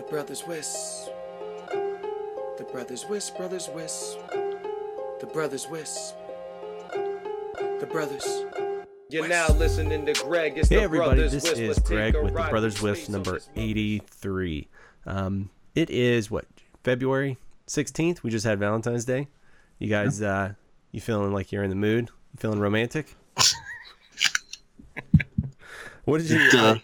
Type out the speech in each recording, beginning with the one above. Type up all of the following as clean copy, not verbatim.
brothers Wisp. The brothers Wisp, brothers Wisp. The brothers Wisp. The brothers. You're now listening to Greg. It's Hey the everybody, Brothers this Wisp. is Let's take Greg a with the ride Brothers through Wisp space on number this- 83. It is, February 16th? We just had Valentine's Day. You guys, you feeling like you're in the mood? You feeling romantic? What did you...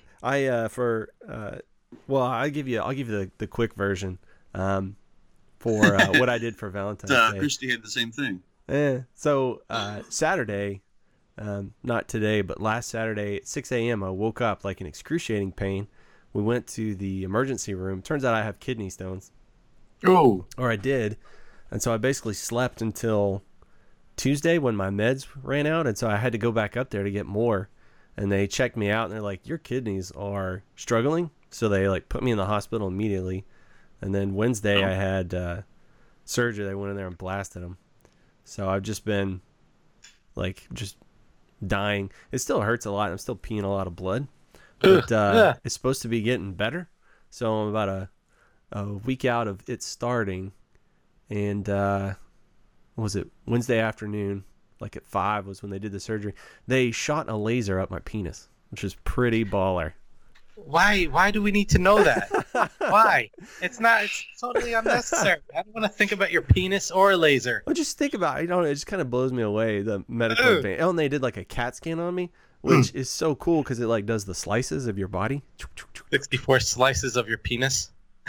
I'll give you the quick version for what I did for Valentine's Day. Christy had the same thing. So Saturday, not today, but last Saturday at 6 a.m., I woke up like in excruciating pain. We went to the emergency room. Turns out I have kidney stones. Oh. Or I did. And so I basically slept until Tuesday when my meds ran out. And so I had to go back up there to get more. And they checked me out and they're like, your kidneys are struggling. So they like put me in the hospital immediately. And then Wednesday I had surgery. They went in there and blasted them. So I've just been like just dying. It still hurts a lot. I'm still peeing a lot of blood. But it's supposed to be getting better. So I'm about a week out of it starting. And what was it? Wednesday afternoon, like at 5 was when they did the surgery. They shot a laser up my penis, which is pretty baller. Why do we need to know that? Why? It's totally unnecessary. I don't want to think about your penis or a laser. Well, just think about it. It just kind of blows me away, the medical advance. Oh, and they did like a CAT scan on me, which is so cool because it like does the slices of your body. 64 slices of your penis.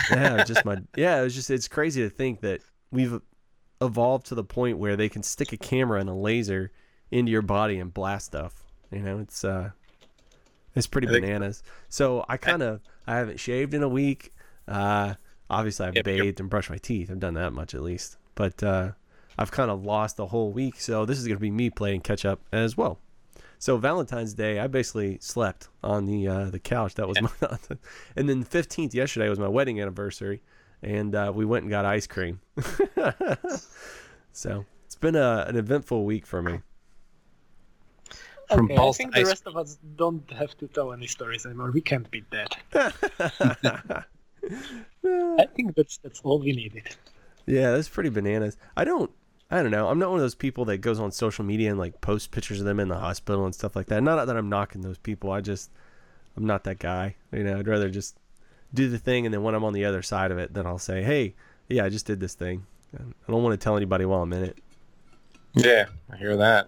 It's crazy to think that we've evolved to the point where they can stick a camera and a laser into your body and blast stuff. It's pretty bananas. So I haven't shaved in a week. Obviously I've bathed and brushed my teeth. I've done that much at least. But I've kind of lost a whole week. So this is going to be me playing catch up as well. So Valentine's Day, I basically slept on the couch. That was my, and then the 15th yesterday was my wedding anniversary, and we went and got ice cream. So it's been an eventful week for me. Okay, I think the rest of us don't have to tell any stories anymore. We can't beat that. I think that's all we needed. Yeah, that's pretty bananas. I don't know. I'm not one of those people that goes on social media and like post pictures of them in the hospital and stuff like that. Not that I'm knocking those people. I'm not that guy. I'd rather just do the thing, and then when I'm on the other side of it, then I'll say, hey, yeah, I just did this thing. I don't want to tell anybody while I'm in it. Yeah, I hear that.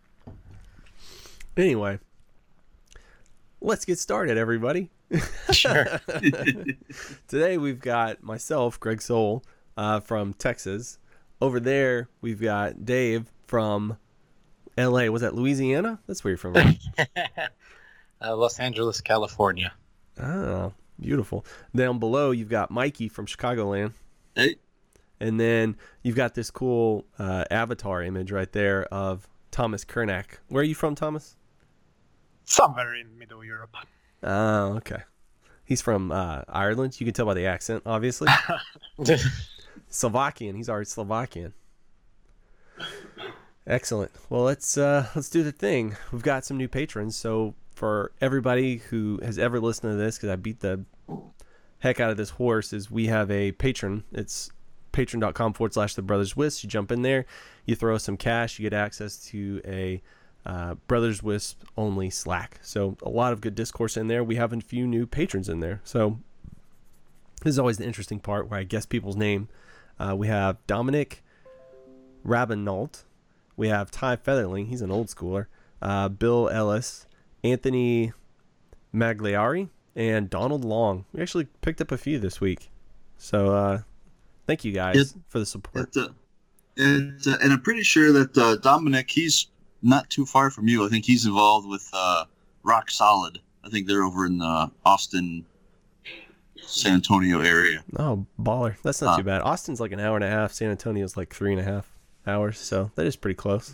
Anyway, let's get started, everybody. Sure. Today we've got myself, Greg Soul, from Texas. Over there, we've got Dave from L.A. Was that Louisiana? That's where you're from, right? Los Angeles, California. Oh, beautiful. Down below, you've got Mikey from Chicagoland. Hey. And then you've got this cool avatar image right there of Thomas Kernack. Where are you from, Thomas? Somewhere in Middle Europe. Oh, okay. He's from Ireland. You can tell by the accent, obviously. Slovakian. He's already Slovakian. Excellent. Well, let's do the thing. We've got some new patrons. So for everybody who has ever listened to this, because I beat the heck out of this horse, is we have a patron. It's patreon.com/The Brothers Wisp. You jump in there, you throw some cash, you get access to a Brothers Wisp only Slack. So a lot of good discourse in there. We have a few new patrons in there. So this is always the interesting part where I guess people's name. We have Dominic Rabinault. We have Ty Featherling. He's an old schooler. Bill Ellis, Anthony Magliari, and Donald Long. We actually picked up a few this week. So thank you guys for the support. And I'm pretty sure that Dominic, he's not too far from you. I think he's involved with Rock Solid. I think they're over in the Austin, San Antonio area. Oh, baller. That's not too bad. Austin's like an hour and a half. San Antonio's like 3.5 hours. So that is pretty close.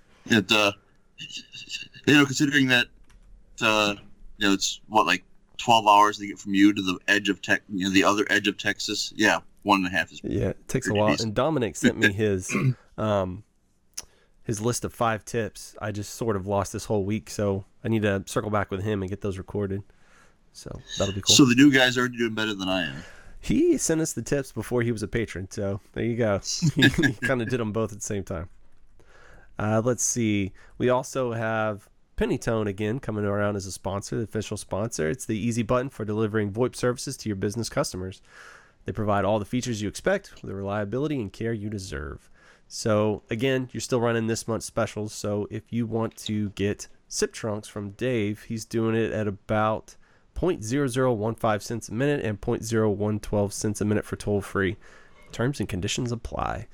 Considering that, it's like 12 hours to get from you to the edge of the other edge of Texas. Yeah, 1.5 is. Yeah, it takes a while. Decent. And Dominic sent me his list of 5 tips. I just sort of lost this whole week, so I need to circle back with him and get those recorded. So that'll be cool. So the new guy's already doing better than I am. He sent us the tips before he was a patron, so there you go. He kind of did them both at the same time. Let's see. We also have Pennytone again coming around as a sponsor, the official sponsor. It's the easy button for delivering VoIP services to your business customers. They provide all the features you expect with the reliability and care you deserve. So again, you're still running this month's specials. So if you want to get SIP trunks from Dave, he's doing it at about 0.0015 cents a minute and 0.0112 cents a minute for toll free. Terms and conditions apply.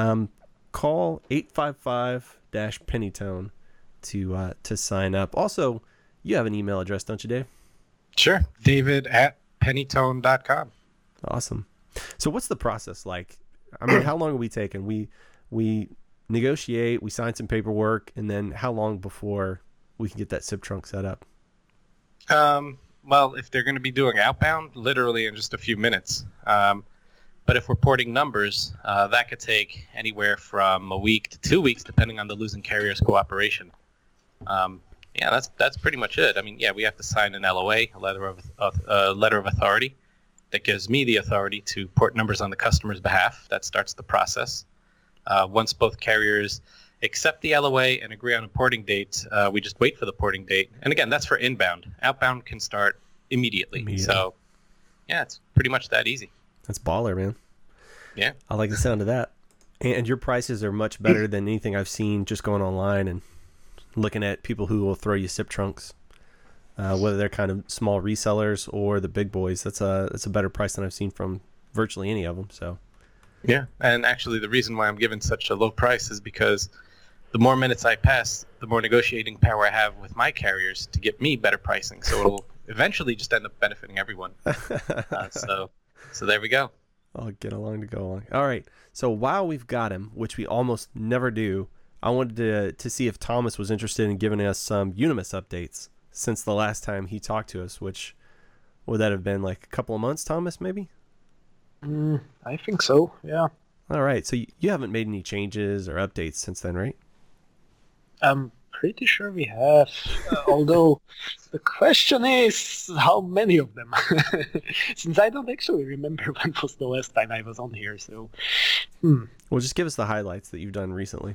Call 855-Pennytone to sign up. Also, you have an email address, don't you, Dave? Sure. David@pennytone.com. Awesome. So what's the process like? I mean, how long are we taking? We negotiate, we sign some paperwork, and then how long before we can get that SIP trunk set up? Well, if they're going to be doing outbound, literally in just a few minutes. But if we're porting numbers, that could take anywhere from a week to 2 weeks, depending on the losing carrier's cooperation. Yeah, that's pretty much it. I mean, yeah, we have to sign an LOA, a letter of authority, that gives me the authority to port numbers on the customer's behalf. That starts the process. Once both carriers accept the LOA and agree on a porting date, we just wait for the porting date. And again, that's for inbound. Outbound can start immediately. So, yeah, it's pretty much that easy. That's baller, man. Yeah. I like the sound of that. And your prices are much better than anything I've seen just going online and looking at people who will throw you SIP trunks. Whether they're kind of small resellers or the big boys, that's a better price than I've seen from virtually any of them. So, yeah, and actually the reason why I'm giving such a low price is because the more minutes I pass, the more negotiating power I have with my carriers to get me better pricing. So it'll eventually just end up benefiting everyone. So there we go. I'll get along to go along. All right. So while we've got him, which we almost never do, I wanted to see if Thomas was interested in giving us some Unimus updates since the last time he talked to us, which would that have been, like a couple of months, Thomas, maybe? I think so, yeah. All right. So you haven't made any changes or updates since then, right? I'm pretty sure we have, although the question is how many of them, since I don't actually remember when was the last time I was on here, so... Well, just give us the highlights that you've done recently.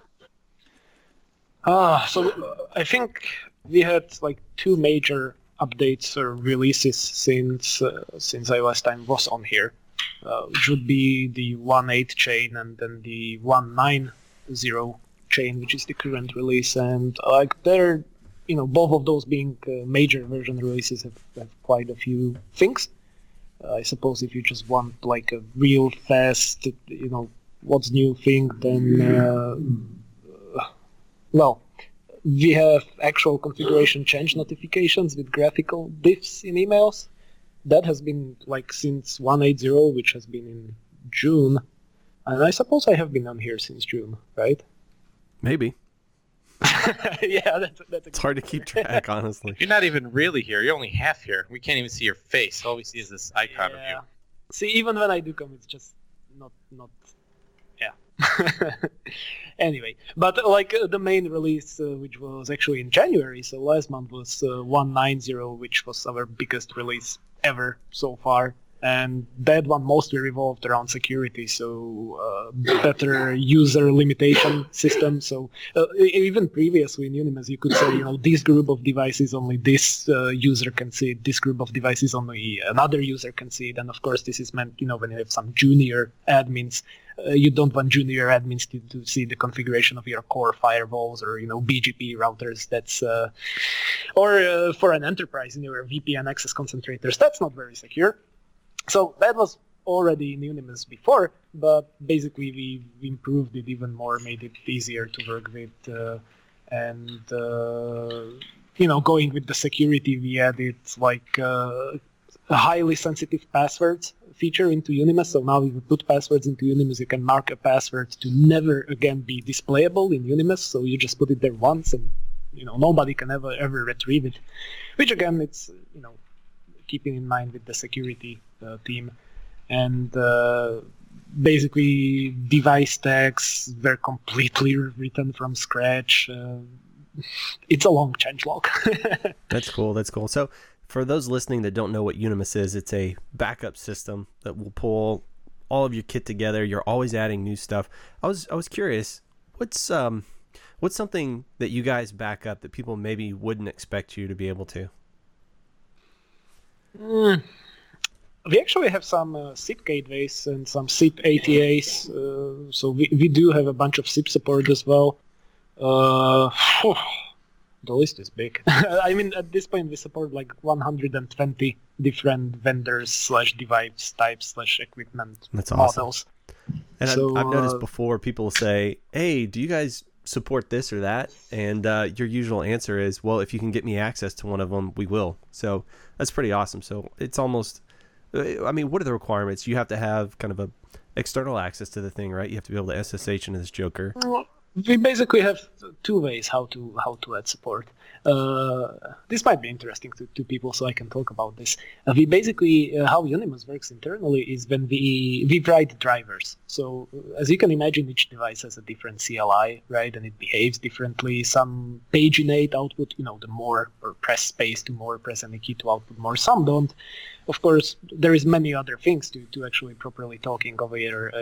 So I think we had like two major updates or releases since I last time was on here, which would be the 1.8 chain and then the 1.9.0 chain, which is the current release. And like they're, both of those being major version releases have quite a few things. I suppose if you just want like a real fast, what's new thing, then well, we have actual configuration change notifications with graphical diffs in emails. That has been like since 1.8.0, which has been in June. And I suppose I have been on here since June, right? Maybe. Yeah, that's it's hard to keep track, honestly. You're not even really here. You're only half here. We can't even see your face. All we see is this icon of you. See, even when I do come, it's just not yeah. Anyway, but like the main release, which was actually in January, so last month was 1.9.0, which was our biggest release ever so far. And that one mostly revolved around security, so better user limitation system. So even previously in Unimus, you could say, this group of devices only this user can see it, this group of devices only another user can see it. And of course, this is meant, when you have some junior admins, you don't want junior admins to see the configuration of your core firewalls or, BGP routers. That's or for an enterprise, your VPN access concentrators. That's not very secure. So that was already in Unimus before, but basically we improved it even more, made it easier to work with, and going with the security, we added like a highly sensitive passwords feature into Unimus. So now if you put passwords into Unimus, you can mark a password to never again be displayable in Unimus. So you just put it there once, and nobody can ever retrieve it. Which again, it's keeping in mind with the security team. And basically device tags were completely written from scratch. It's a long changelog. That's cool. So for those listening that don't know what Unimus is, it's a backup system that will pull all of your kit together. You're always adding new stuff. I was curious, what's something that you guys back up that people maybe wouldn't expect you to be able to? We actually have some SIP gateways and some SIP ATAs, so we do have a bunch of SIP support as well. The list is big. I mean, at this point, we support like 120 different vendors / device types / equipment That's awesome. models. And So, I've noticed before people say, hey, do you guys support this or that? And your usual answer is, well, if you can get me access to one of them, we will. So that's pretty awesome. So it's almost, I mean, what are the requirements? You have to have kind of a external access to the thing, right? You have to be able to SSH into this Joker. We basically have two ways how to add support. This might be interesting to people, so I can talk about this. We basically, how Unimus works internally is when we write drivers. So as you can imagine, each device has a different CLI, right? And it behaves differently. Some paginate output, the more, or press space to more, press any key to output more. Some don't. Of course, there is many other things to actually properly talking over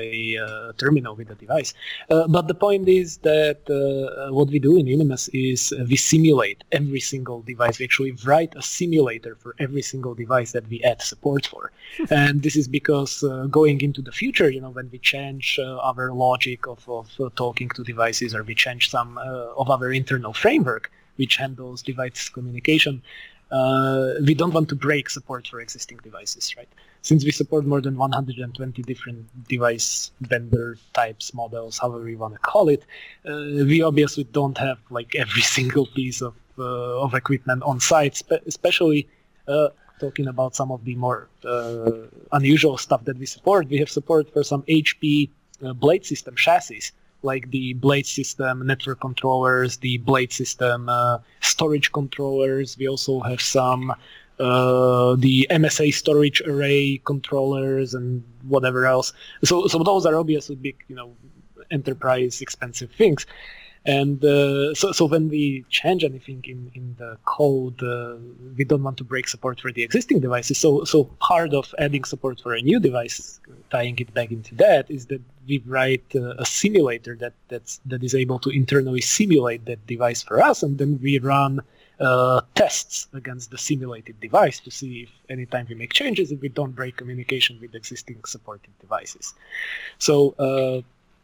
a terminal with the device. But the point is that what we do in Unimus is we simulate every single device. We actually write a simulator for every single device that we add support for. And this is because going into the future, when we change our logic of talking to devices, or we change some of our internal framework, which handles device communication, we don't want to break support for existing devices, right? Since we support more than 120 different device vendor types, models, however you want to call it, we obviously don't have like every single piece of equipment on site, especially talking about some of the more unusual stuff that we support. We have support for some HP Blade System chassis, like the Blade System network controllers, the Blade System storage controllers. We also have some the MSA storage array controllers and whatever else. So those are obviously big, enterprise expensive things. And so when we change anything in the code, we don't want to break support for the existing devices. So part of adding support for a new device, tying it back into that, is that we write a simulator that is able to internally simulate that device for us, and then we run tests against the simulated device to see if anytime we make changes, if we don't break communication with existing supported devices. So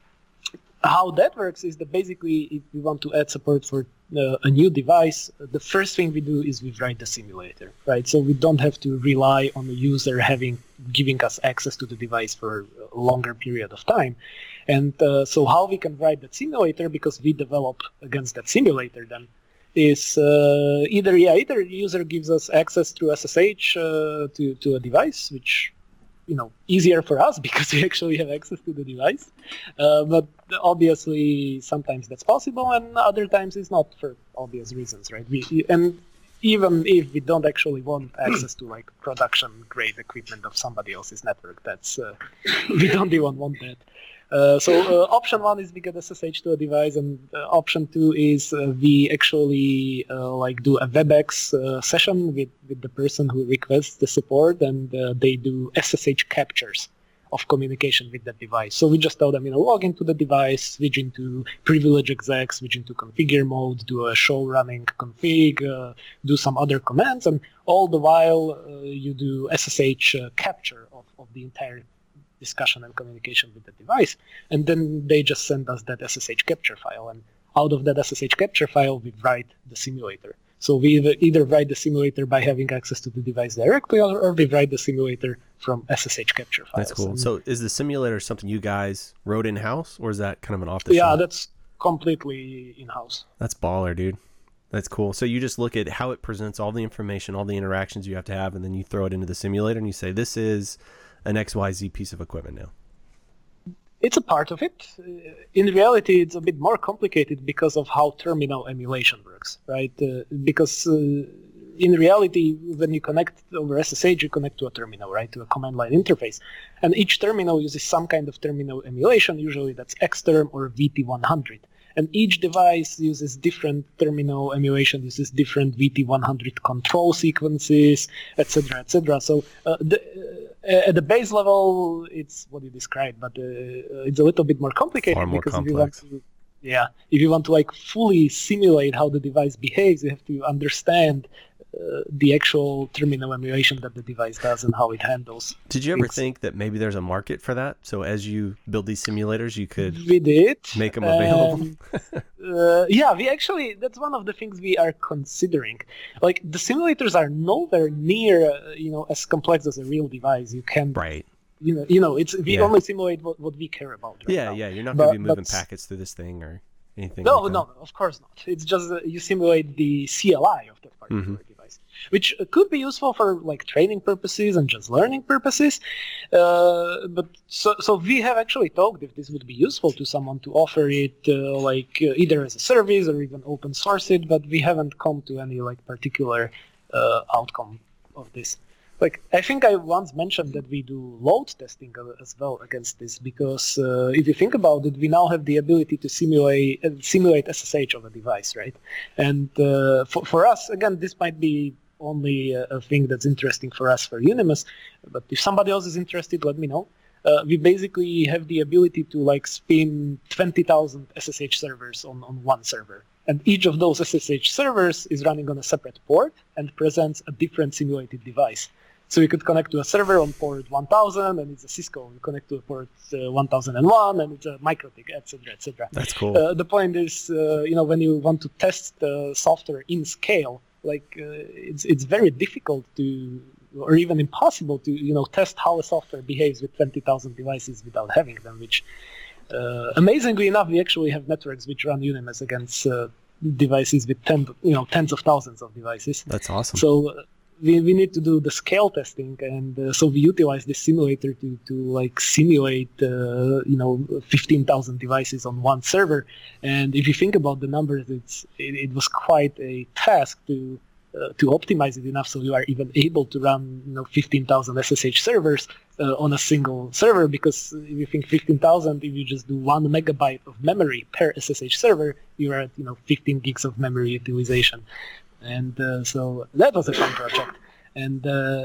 how that works is that basically if we want to add support for a new device, the first thing we do is we write the simulator, right? So we don't have to rely on the user giving us access to the device for a longer period of time. And so how we can write that simulator, because we develop against that simulator then, is either user gives us access through SSH to a device, which easier for us because we actually have access to the device. But obviously, sometimes that's possible, and other times it's not for obvious reasons, right? And even if we don't actually want access to like production-grade equipment of somebody else's network, that's we don't even want that. So option one is we get SSH to a device, and option two is we actually do a WebEx session with the person who requests the support, and they do SSH captures of communication with that device. So we just tell them, log into the device, switch into privilege exec, switch into configure mode, do a show running config, do some other commands, and all the while you do SSH capture of the entire discussion and communication with the device, and then they just send us that SSH capture file, and out of that SSH capture file we write the simulator. So we either write the simulator by having access to the device directly, or we write the simulator from SSH capture files. That's cool. And so is the simulator something you guys wrote in-house, or is that kind of an off-the-shelf? Yeah, that's completely in-house. That's baller, dude. That's cool. So you just look at how it presents all the information, all the interactions you have to have, and then you throw it into the simulator and you say, this is an XYZ piece of equipment now. It's a part of it. In reality, it's a bit more complicated because of how terminal emulation works, right? Because in reality, when you connect over SSH, you connect to a terminal, right? To a command line interface. And each terminal uses some kind of terminal emulation. Usually that's Xterm or VT100. and each device uses different terminal emulation, uses different VT100 control sequences, etc., etc. So at the base level, it's what you described, but it's a little bit more complicated Far more because complex. if you want to like fully simulate how the device behaves, you have to understand the actual terminal emulation that the device does and how it handles. Did you ever things. think that maybe there's a market for that? So as you build these simulators, you could We did. make them available? Yeah, we actually, that's one of the things we are considering. Like, the simulators are nowhere near, as complex as a real device. You can, Right. it's we Yeah. only simulate what we care about. Right Yeah, now. yeah. You're not going to be But- moving but- packets through this thing or anything. No, like no, that. of course not. It's just you simulate the CLI of that particular Mm-hmm. device, which could be useful for like training purposes and just learning purposes. But so we have actually talked if this would be useful to someone to offer it either as a service or even open source it, but we haven't come to any like particular outcome of this. Like, I think I once mentioned that we do load testing as well against this because if you think about it, we now have the ability to simulate SSH of a device, right? And for us, again, this might be only a thing that's interesting for us for Unimus, but if somebody else is interested, let me know. We basically have the ability to like spin 20,000 SSH servers on one server. And each of those SSH servers is running on a separate port and presents a different simulated device. So you could connect to a server on port 1000, and it's a Cisco. You connect to a port 1001, and it's a MikroTik, etc., etc. That's cool. The point is, when you want to test the software in scale, it's very difficult to, or even impossible to, test how a software behaves with 20,000 devices without having them. Which, amazingly enough, we actually have networks which run Unimus against devices with tens of thousands of devices. That's awesome. So we need to do the scale testing, and so we utilize this simulator to like simulate 15,000 devices on one server. And if you think about the numbers, it was quite a task to optimize it enough so you are even able to run 15,000 SSH servers on a single server. Because if you think 15,000, if you just do 1 megabyte of memory per SSH server, you are at 15 gigs of memory utilization. And so that was a fun project. And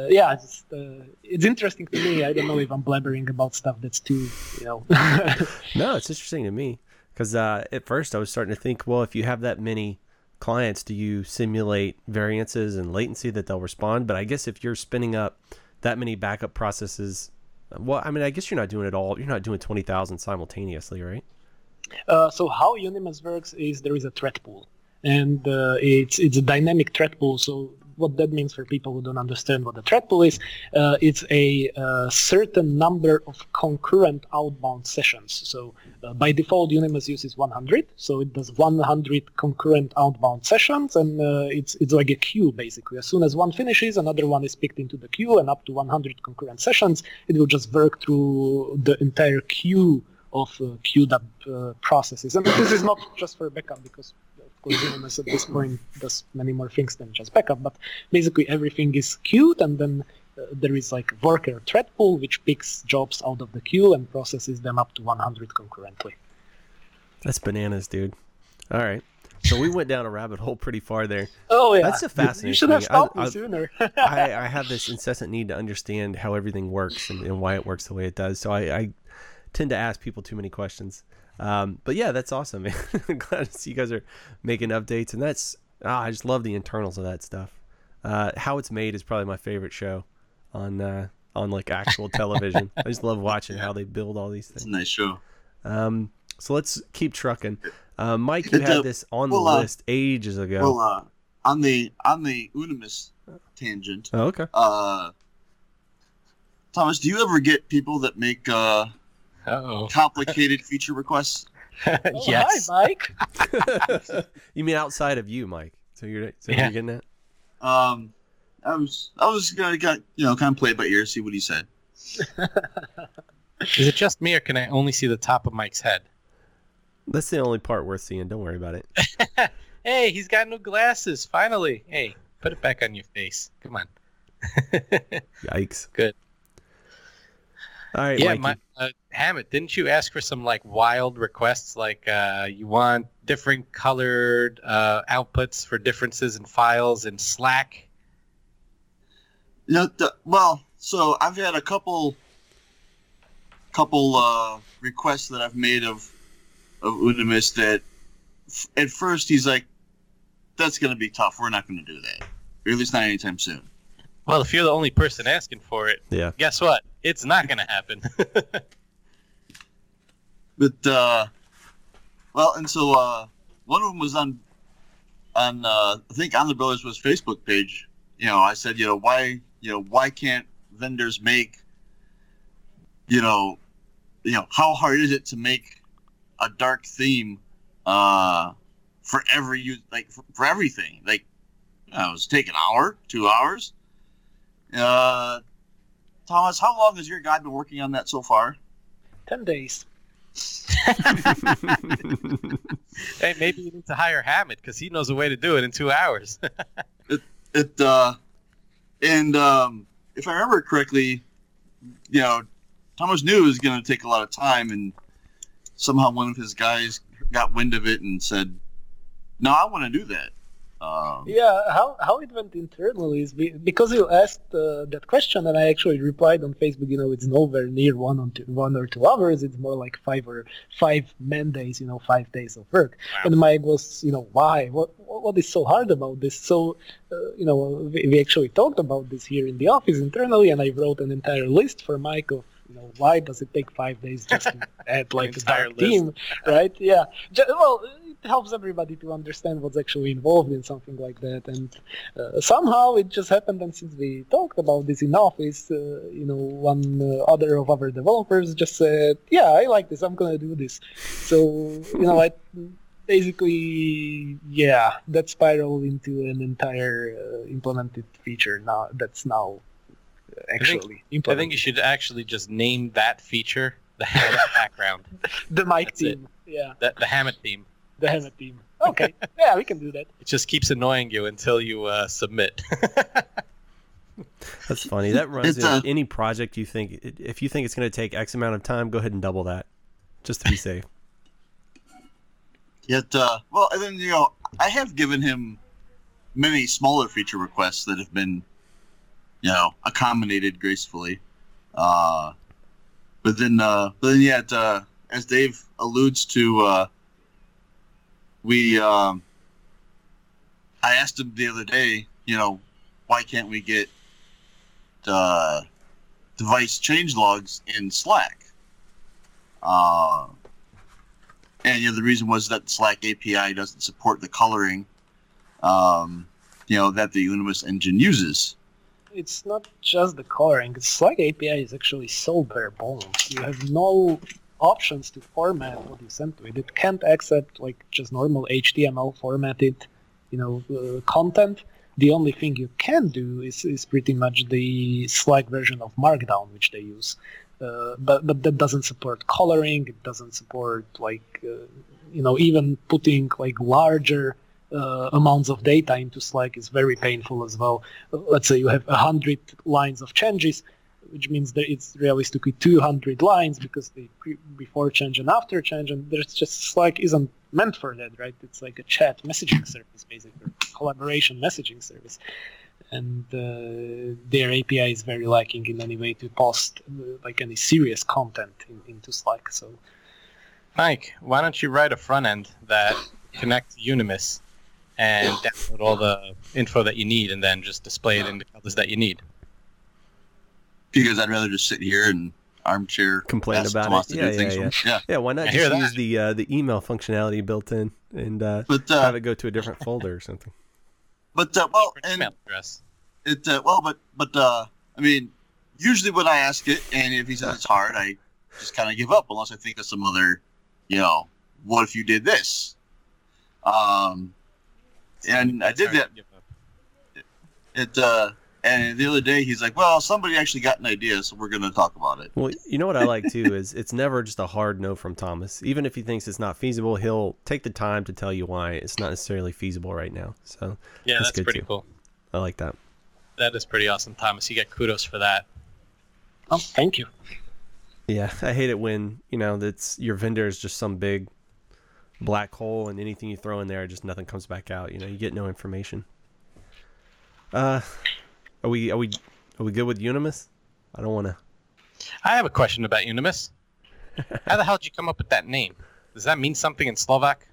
it's interesting to me. I don't know if I'm blabbering about stuff that's too, No, it's interesting to me because at first I was starting to think, well, if you have that many clients, do you simulate variances and latency that they'll respond? But I guess if you're spinning up that many backup processes, well, I mean, I guess you're not doing it all. You're not doing 20,000 simultaneously, right? So how Unimus works is there is a threat pool. And it's a dynamic threat pool. So what that means for people who don't understand what the threat pool is, it's a certain number of concurrent outbound sessions. So by default, Unimus uses 100. So it does 100 concurrent outbound sessions, and it's like a queue basically. As soon as one finishes, another one is picked into the queue, and up to 100 concurrent sessions, it will just work through the entire queue of queued up processes. And this is not just for backup because Unimus at this point does many more things than just backup, but basically everything is queued, and then there is like a worker thread pool which picks jobs out of the queue and processes them up to 100 concurrently. That's bananas, dude. All right. So we went down a rabbit hole pretty far there. Oh yeah, That's a fascinating You should have thing. stopped me sooner. I have this incessant need to understand how everything works and why it works the way it does. So I tend to ask people too many questions. But yeah, that's awesome, man. I'm glad to see you guys are making updates, and that's I just love the internals of that stuff. How It's Made is probably my favorite show on like actual television. I just love watching how they build all these It's a things. nice show. So let's keep trucking. Mike, you had this on the list ages ago. Well, on the Unimus tangent, Oh, okay. Thomas, do you ever get people that make Uh-oh. complicated feature requests? Yes. Hi, Mike. You mean outside of you, Mike? So you're Yeah. getting that? I was gonna kind of play it by ear, see what he said. Is it just me, or can I only see the top of Mike's head? That's the only part worth seeing. Don't worry about it. Hey, he's got new glasses, finally. Hey, put it back on your face. Come on. Yikes. Good. All right, Yeah, Mikey. Hammett, didn't you ask for some like wild requests, like you want different colored outputs for differences in files in Slack? Well, so I've had a couple requests that I've made of Unimus that at first he's like, that's going to be tough. We're not going to do that. Or at least not anytime soon. Well, if you're the only person asking for it, Yeah. guess what? It's not going to happen. But, and so one of them was on I think on the Brothers West Facebook page. I said, why can't vendors make, how hard is it to make a dark theme for every for everything? Like, does it take an hour, 2 hours? Thomas, how long has your guy been working on that so far? 10 days. Hey, maybe you need to hire Hammett because he knows a way to do it in 2 hours. If I remember correctly, Thomas knew it was going to take a lot of time, and somehow one of his guys got wind of it and said, "No, I want to do that." Yeah, how it went internally is because you asked that question, and I actually replied on Facebook. It's nowhere near 1 or 2 hours. It's more like 5 man days. 5 days of work. Wow. And Mike was, why? What is so hard about this? So, we actually talked about this here in the office internally, and I wrote an entire list for Mike of why does it take 5 days just to add like a Entire dark team, right? Yeah. Well, it helps everybody to understand what's actually involved in something like that, and somehow it just happened. And since we talked about this in office, one other of our developers just said, "Yeah, I like this. I'm gonna do this." So I basically, that spiraled into an entire implemented feature now. That's now actually implemented. I think you should actually just name that feature the Hammett background. The Mike That's team. Yeah, The Hammett theme. the Hammett team. Okay, yeah, we can do that. It just keeps annoying you until you submit. That's funny. That runs It's in any project you think. If you think it's going to take X amount of time, go ahead and double that, just to be safe. Yet, and then I have given him many smaller feature requests that have been, accommodated gracefully. But then, as Dave alludes to, I asked him the other day, why can't we get device change logs in Slack? And the reason was that Slack API doesn't support the coloring, that the Unimus engine uses. It's not just the coloring. Slack API is actually so bare bones. You have no options to format what you send to it. It can't accept just normal HTML formatted, content. The only thing you can do is pretty much the Slack version of Markdown, which they use. But that doesn't support coloring. It doesn't support even putting larger amounts of data into Slack is very painful as well. Let's say you have 100 lines of changes, which means that it's realistically 200 lines because the before change and after change, and there's just Slack isn't meant for that, right? It's like a chat messaging service, basically, collaboration messaging service. And their API is very lacking in any way to post any serious content into Slack. So, Mike, why don't you write a front end that connects to Unimus and download all the info that you need and then just display it in the colors that you need? Because I'd rather just sit here and armchair Complain ask about Tomas it. to do things for me. Yeah. Yeah, why not I hear just that. use the email functionality built in and But have it go to a different folder or something? Email address. Usually when I ask it, and if he says it's hard, I just kind of give up unless I think of some other, what if you did this? And I did that. And the other day he's like, well, somebody actually got an idea, so we're going to talk about it. Well, you know what I like too is it's never just a hard no from Thomas. Even if he thinks it's not feasible, he'll take the time to tell you why it's not necessarily feasible right now. So Yeah, that's good pretty too. cool. I like that. That is pretty awesome, Thomas. You get kudos for that. thank you. Yeah, I hate it when, that's your vendor is just some big black hole and anything you throw in there, just nothing comes back out. You get no information. Are we good with Unimus? I don't want to. I have a question about Unimus. How the hell did you come up with that name? Does that mean something in Slovak?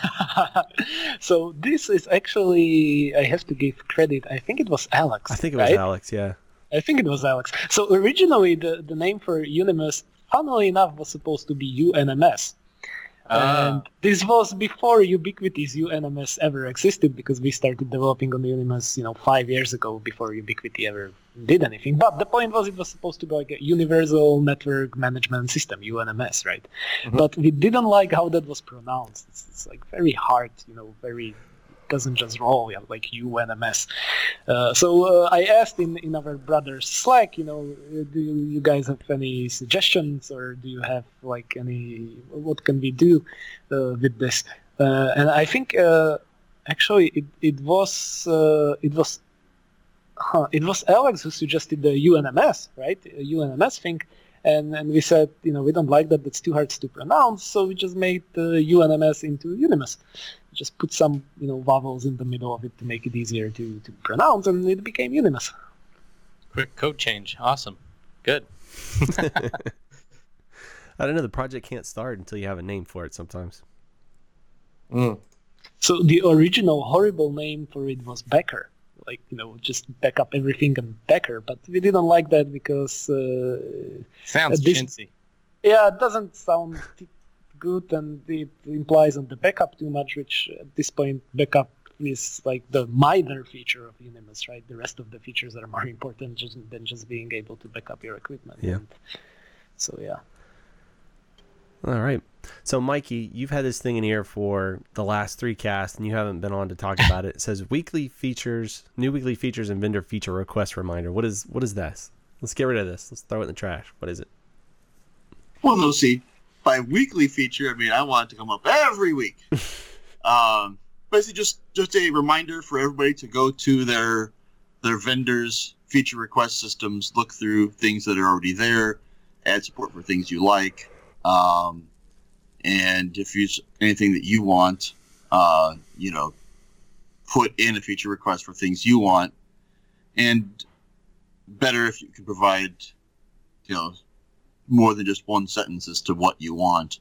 So this is actually, I have to give credit. I think it was Alex. I think it was right? Alex, yeah. I think it was Alex. So originally, the name for Unimus, funnily enough, was supposed to be UNMS. And this was before Ubiquity's UNMS ever existed, because we started developing on Unimus, 5 years ago, before Ubiquity ever did anything. But the point was, it was supposed to be like a Universal Network Management System, UNMS, right? Mm-hmm. But we didn't like how that was pronounced. It's like very hard, very doesn't just roll, like UNMS. So I asked in our brothers Slack, do you guys have any suggestions, or do you have like what can we do with this? And I think actually it was Alex who suggested the UNMS, right? UNMS thing. And we said, we don't like that. That's too hard to pronounce. So we just made the UNMS into Unimus. Just put some, vowels in the middle of it to make it easier to pronounce, and it became Unimus. Quick code change. Awesome. Good. I don't know. The project can't start until you have a name for it sometimes. So the original horrible name for it was Becker. Like, just back up everything and Becker. But we didn't like that because... sounds chintzy. Yeah, it doesn't sound good, and it implies on the backup too much, which at this point, backup is like the minor feature of Unimus, right? The rest of the features are more important than just being able to back up your equipment. Yeah. So, yeah. All right. So, Mikey, you've had this thing in here for the last 3 casts, and you haven't been on to talk about it. It says new weekly features, and vendor feature request reminder. What is this? Let's get rid of this. Let's throw it in the trash. What is it? Well, no, see, by weekly feature, I mean I want it to come up every week. Basically, just a reminder for everybody to go to their vendors' feature request systems, look through things that are already there, add support for things you like. And if you anything that you want, put in a feature request for things you want, and better if you could provide, more than just one sentence as to what you want.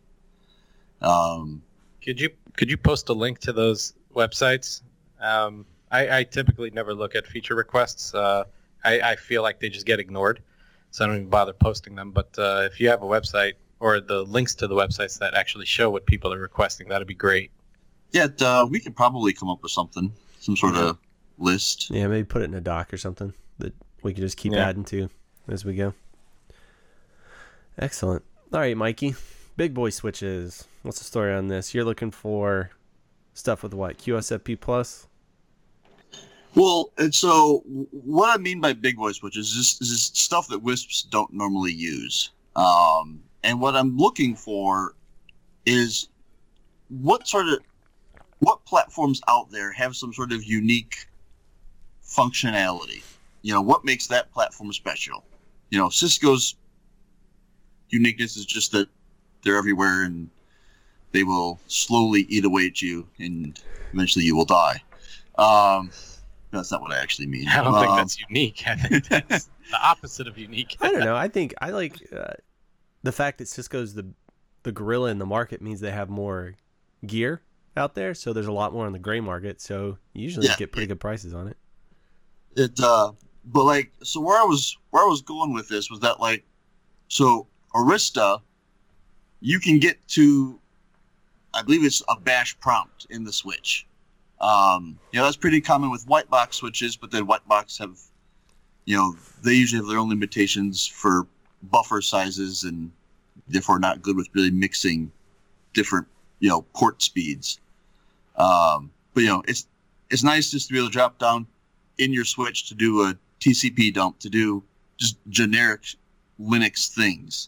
Could you post a link to those websites? I typically never look at feature requests. I feel like they just get ignored, so I don't even bother posting them. But if you have a website, or the links to the websites that actually show what people are requesting, that'd be great. Yeah, we could probably come up with something, some sort of list. Yeah, maybe put it in a doc or something that we can just keep adding to as we go. Excellent. All right, Mikey. Big boy switches. What's the story on this? You're looking for stuff with what? QSFP Plus? Well, and so what I mean by big boy switches is just stuff that WISPs don't normally use. And what I'm looking for is what platforms out there have some sort of unique functionality. What makes that platform special? Cisco's uniqueness is just that they're everywhere and they will slowly eat away at you, and eventually you will die. That's not what I actually mean. I don't think that's unique. I think that's the opposite of unique. I don't know. I think I like the fact that Cisco's the gorilla in the market means they have more gear out there, so there's a lot more on the gray market. So you usually get pretty good prices on it. But so where I was going with this was that so Arista, you can get to, I believe it's a bash prompt in the switch. That's pretty common with white box switches, but then white box have, they usually have their own limitations for buffer sizes and therefore not good with really mixing different, port speeds. But it's nice just to be able to drop down in your switch to do a TCP dump, to do just generic Linux things.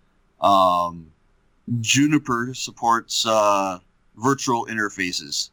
Juniper supports virtual interfaces,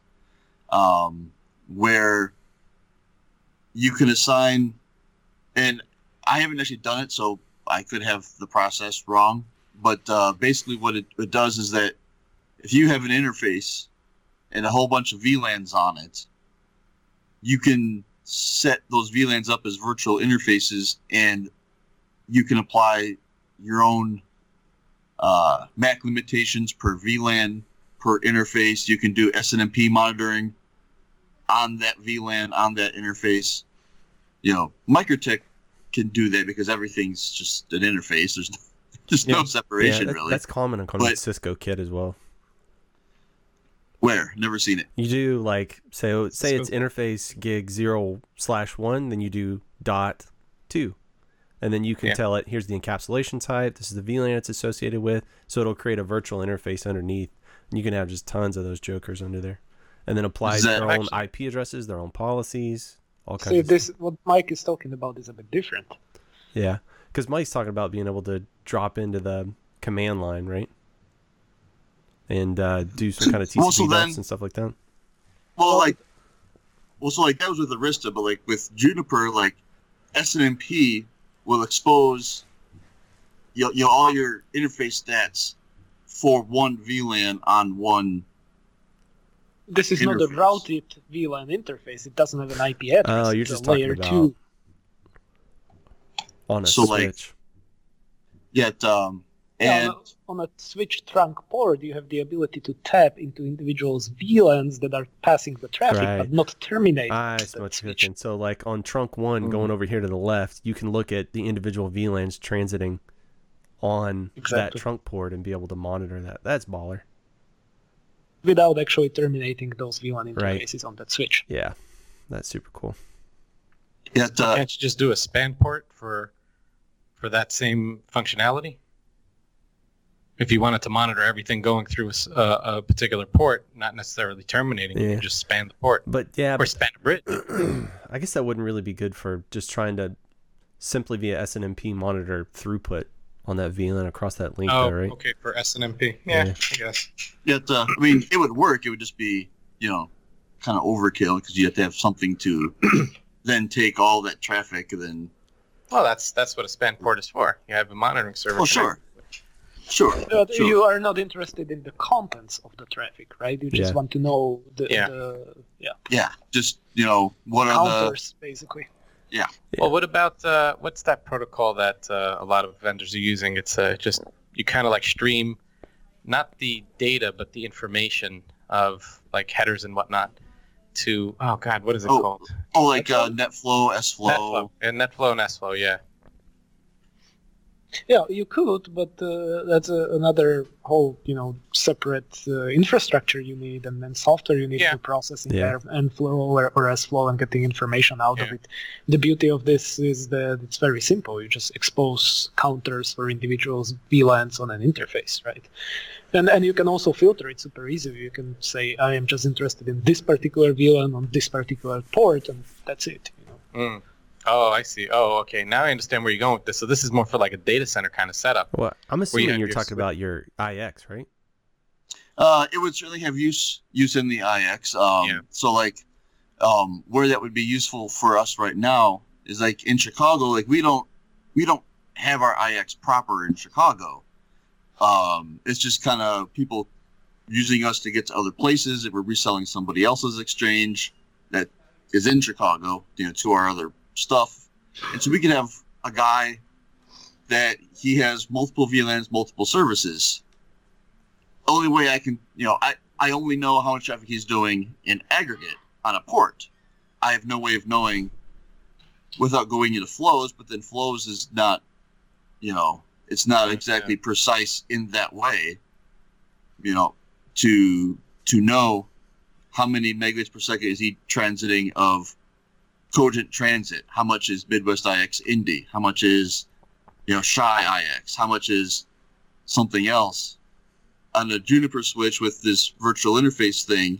where you can assign, and I haven't actually done it, so I could have the process wrong, but basically what it does is that if you have an interface and a whole bunch of VLANs on it, you can set those VLANs up as virtual interfaces, and you can apply your own MAC limitations per VLAN, per interface. You can do SNMP monitoring on that VLAN, on that interface. Microtech can do that because everything's just an interface. There's no separation, really. That's common on Cisco kit as well. Where? Never seen it. You do say it's interface gig 0/1, then you do .2. And then you can tell it, here's the encapsulation type, this is the VLAN it's associated with, so it'll create a virtual interface underneath. And you can have just tons of those jokers under there. And then apply their own IP addresses, their own policies, all kinds of stuff. What Mike is talking about is a bit different. Yeah, because Mike's talking about being able to drop into the command line, right? And do some kind of TCP dumps and stuff like that. So that was with Arista, but with Juniper, SNMP will expose all your interface stats for one VLAN on one. This is not a routed VLAN interface. It doesn't have an IP address. Oh, you're just talking about 2 on a switch. And on a switch trunk port, you have the ability to tap into individuals' VLANs that are passing the traffic, but not terminate. I see what you're thinking. So, on trunk 1, going over here to the left, you can look at the individual VLANs transiting on that trunk port and be able to monitor that. That's baller. Without actually terminating those VLAN interfaces on that switch. Yeah, that's super cool. Can't you just do a span port for that same functionality? If you wanted to monitor everything going through a particular port, not necessarily terminating, you can just span the port. Or span a bridge. I guess that wouldn't really be good for just trying to simply via SNMP monitor throughput on that VLAN across that link there, right? Okay, for SNMP. Yeah, I guess. It would work. It would just be, kind of overkill because you have to have something to then take all that traffic and then... Well, that's what a span port is for. You have a monitoring server. Oh, sure. Sure. But you are not interested in the contents of the traffic, right? You just want to know just what are counters, basically. Yeah. Well, what about what's that protocol that a lot of vendors are using? It's just you kind of stream not the data but the information of headers and whatnot to what is it called? NetFlow, SFlow. NetFlow and SFlow, yeah. Yeah, you could, but that's another whole, separate infrastructure you need, and then software you need for processing there, and Flow or SFlow and getting information out of it. The beauty of this is that it's very simple. You just expose counters for individuals' VLANs on an interface, right? And you can also filter it super easy. You can say, I am just interested in this particular VLAN on this particular port, and that's it. Oh, I see. Oh, okay. Now I understand where you're going with this. So this is more for a data center kind of setup. Well, I'm assuming you're talking about your IX, right? It would certainly have use in the IX. So where that would be useful for us right now is in Chicago. We don't have our IX proper in Chicago. It's just kind of people using us to get to other places. If we're reselling somebody else's exchange that is in Chicago, to our other stuff. And so we can have a guy that he has multiple VLANs, multiple services. Only way I can, I only know how much traffic he's doing in aggregate on a port. I have no way of knowing without going into flows, but then flows is not, it's not exactly precise in that way, to know how many megabits per second is he transiting of Cogent Transit, how much is Midwest IX Indy, how much is Shy IX, how much is something else. On a Juniper switch with this virtual interface thing,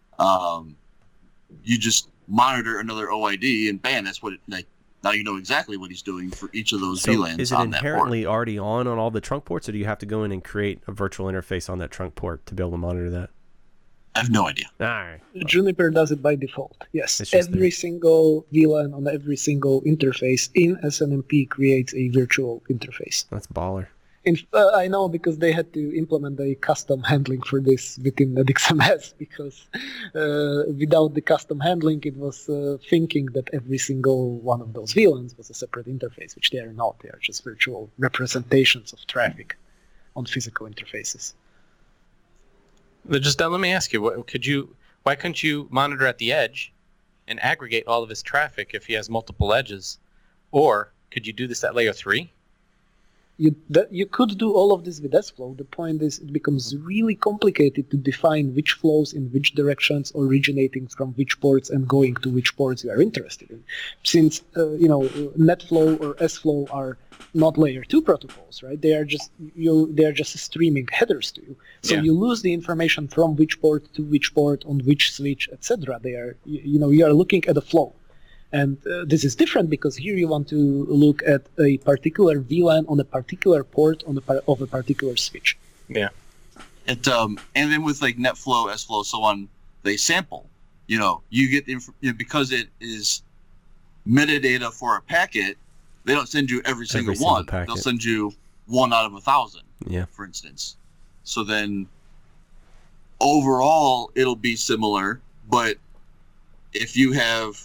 you just monitor another OID and bam, that's what now you know exactly what he's doing for each of those VLANs. Is it inherently already on all the trunk ports, or do you have to go in and create a virtual interface on that trunk port to be able to monitor that? I have no idea. All right. Juniper does it by default. Yes, every single VLAN on every single interface in SNMP creates a virtual interface. That's baller. I know because they had to implement a custom handling for this within NetXMS because without the custom handling, it was thinking that every single one of those VLANs was a separate interface, which they are not. They are just virtual representations of traffic on physical interfaces. But just let me ask you, why couldn't you monitor at the edge and aggregate all of his traffic if he has multiple edges? Or could you do this at layer 3? You could do all of this with S-Flow. The point is it becomes really complicated to define which flows in which directions originating from which ports and going to which ports you are interested in. Since, NetFlow or S-Flow are not layer 2 protocols, right? They are just streaming headers to you. So you lose the information from which port to which port on which switch, etc. They are, you are looking at a flow. And this is different because here you want to look at a particular VLAN on a particular port of a particular switch. Yeah. And then with like NetFlow, S-Flow, so on, they sample. You get because it is metadata for a packet. They don't send you every single one. Packet. They'll send you 1 out of 1,000. Yeah. For instance. So then, overall, it'll be similar. But if you have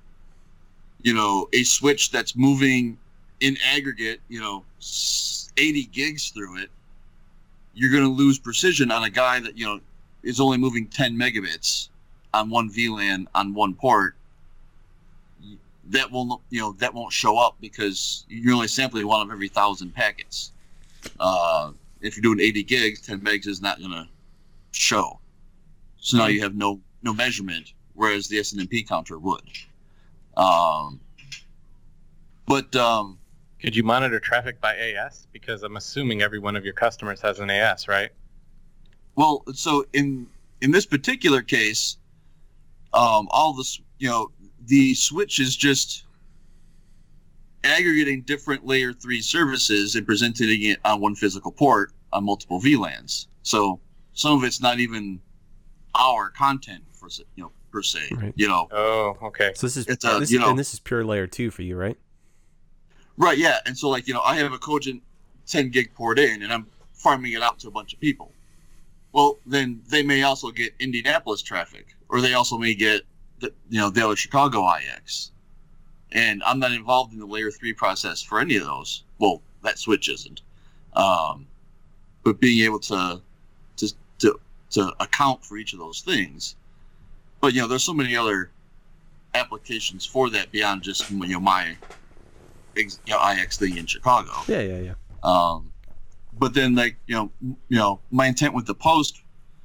a switch that's moving in aggregate, 80 gigs through it, you're going to lose precision on a guy that, is only moving 10 megabits on one VLAN on one port. That will, that won't show up because you're only sampling 1 of every 1,000 packets. If you're doing 80 gigs, 10 megs is not going to show. So now you have no measurement, whereas the SNMP counter would. Could you monitor traffic by AS? Because I'm assuming every one of your customers has an AS, right? Well, so in this particular case, all this, the switch is just aggregating different layer 3 services and presenting it on one physical port on multiple VLANs. So some of it's not even our content per se. Right. Oh, okay. So this is It's this is pure layer 2 for you, right? Right, yeah. And so I have a Cogent 10 gig port in and I'm farming it out to a bunch of people. Well, then they may also get Indianapolis traffic, or they also may get the other Chicago IX. And I'm not involved in the layer 3 process for any of those. Well, that switch isn't. But being able to account for each of those things. But there's so many other applications for that beyond just my IX thing in Chicago. Yeah. But then my intent with the post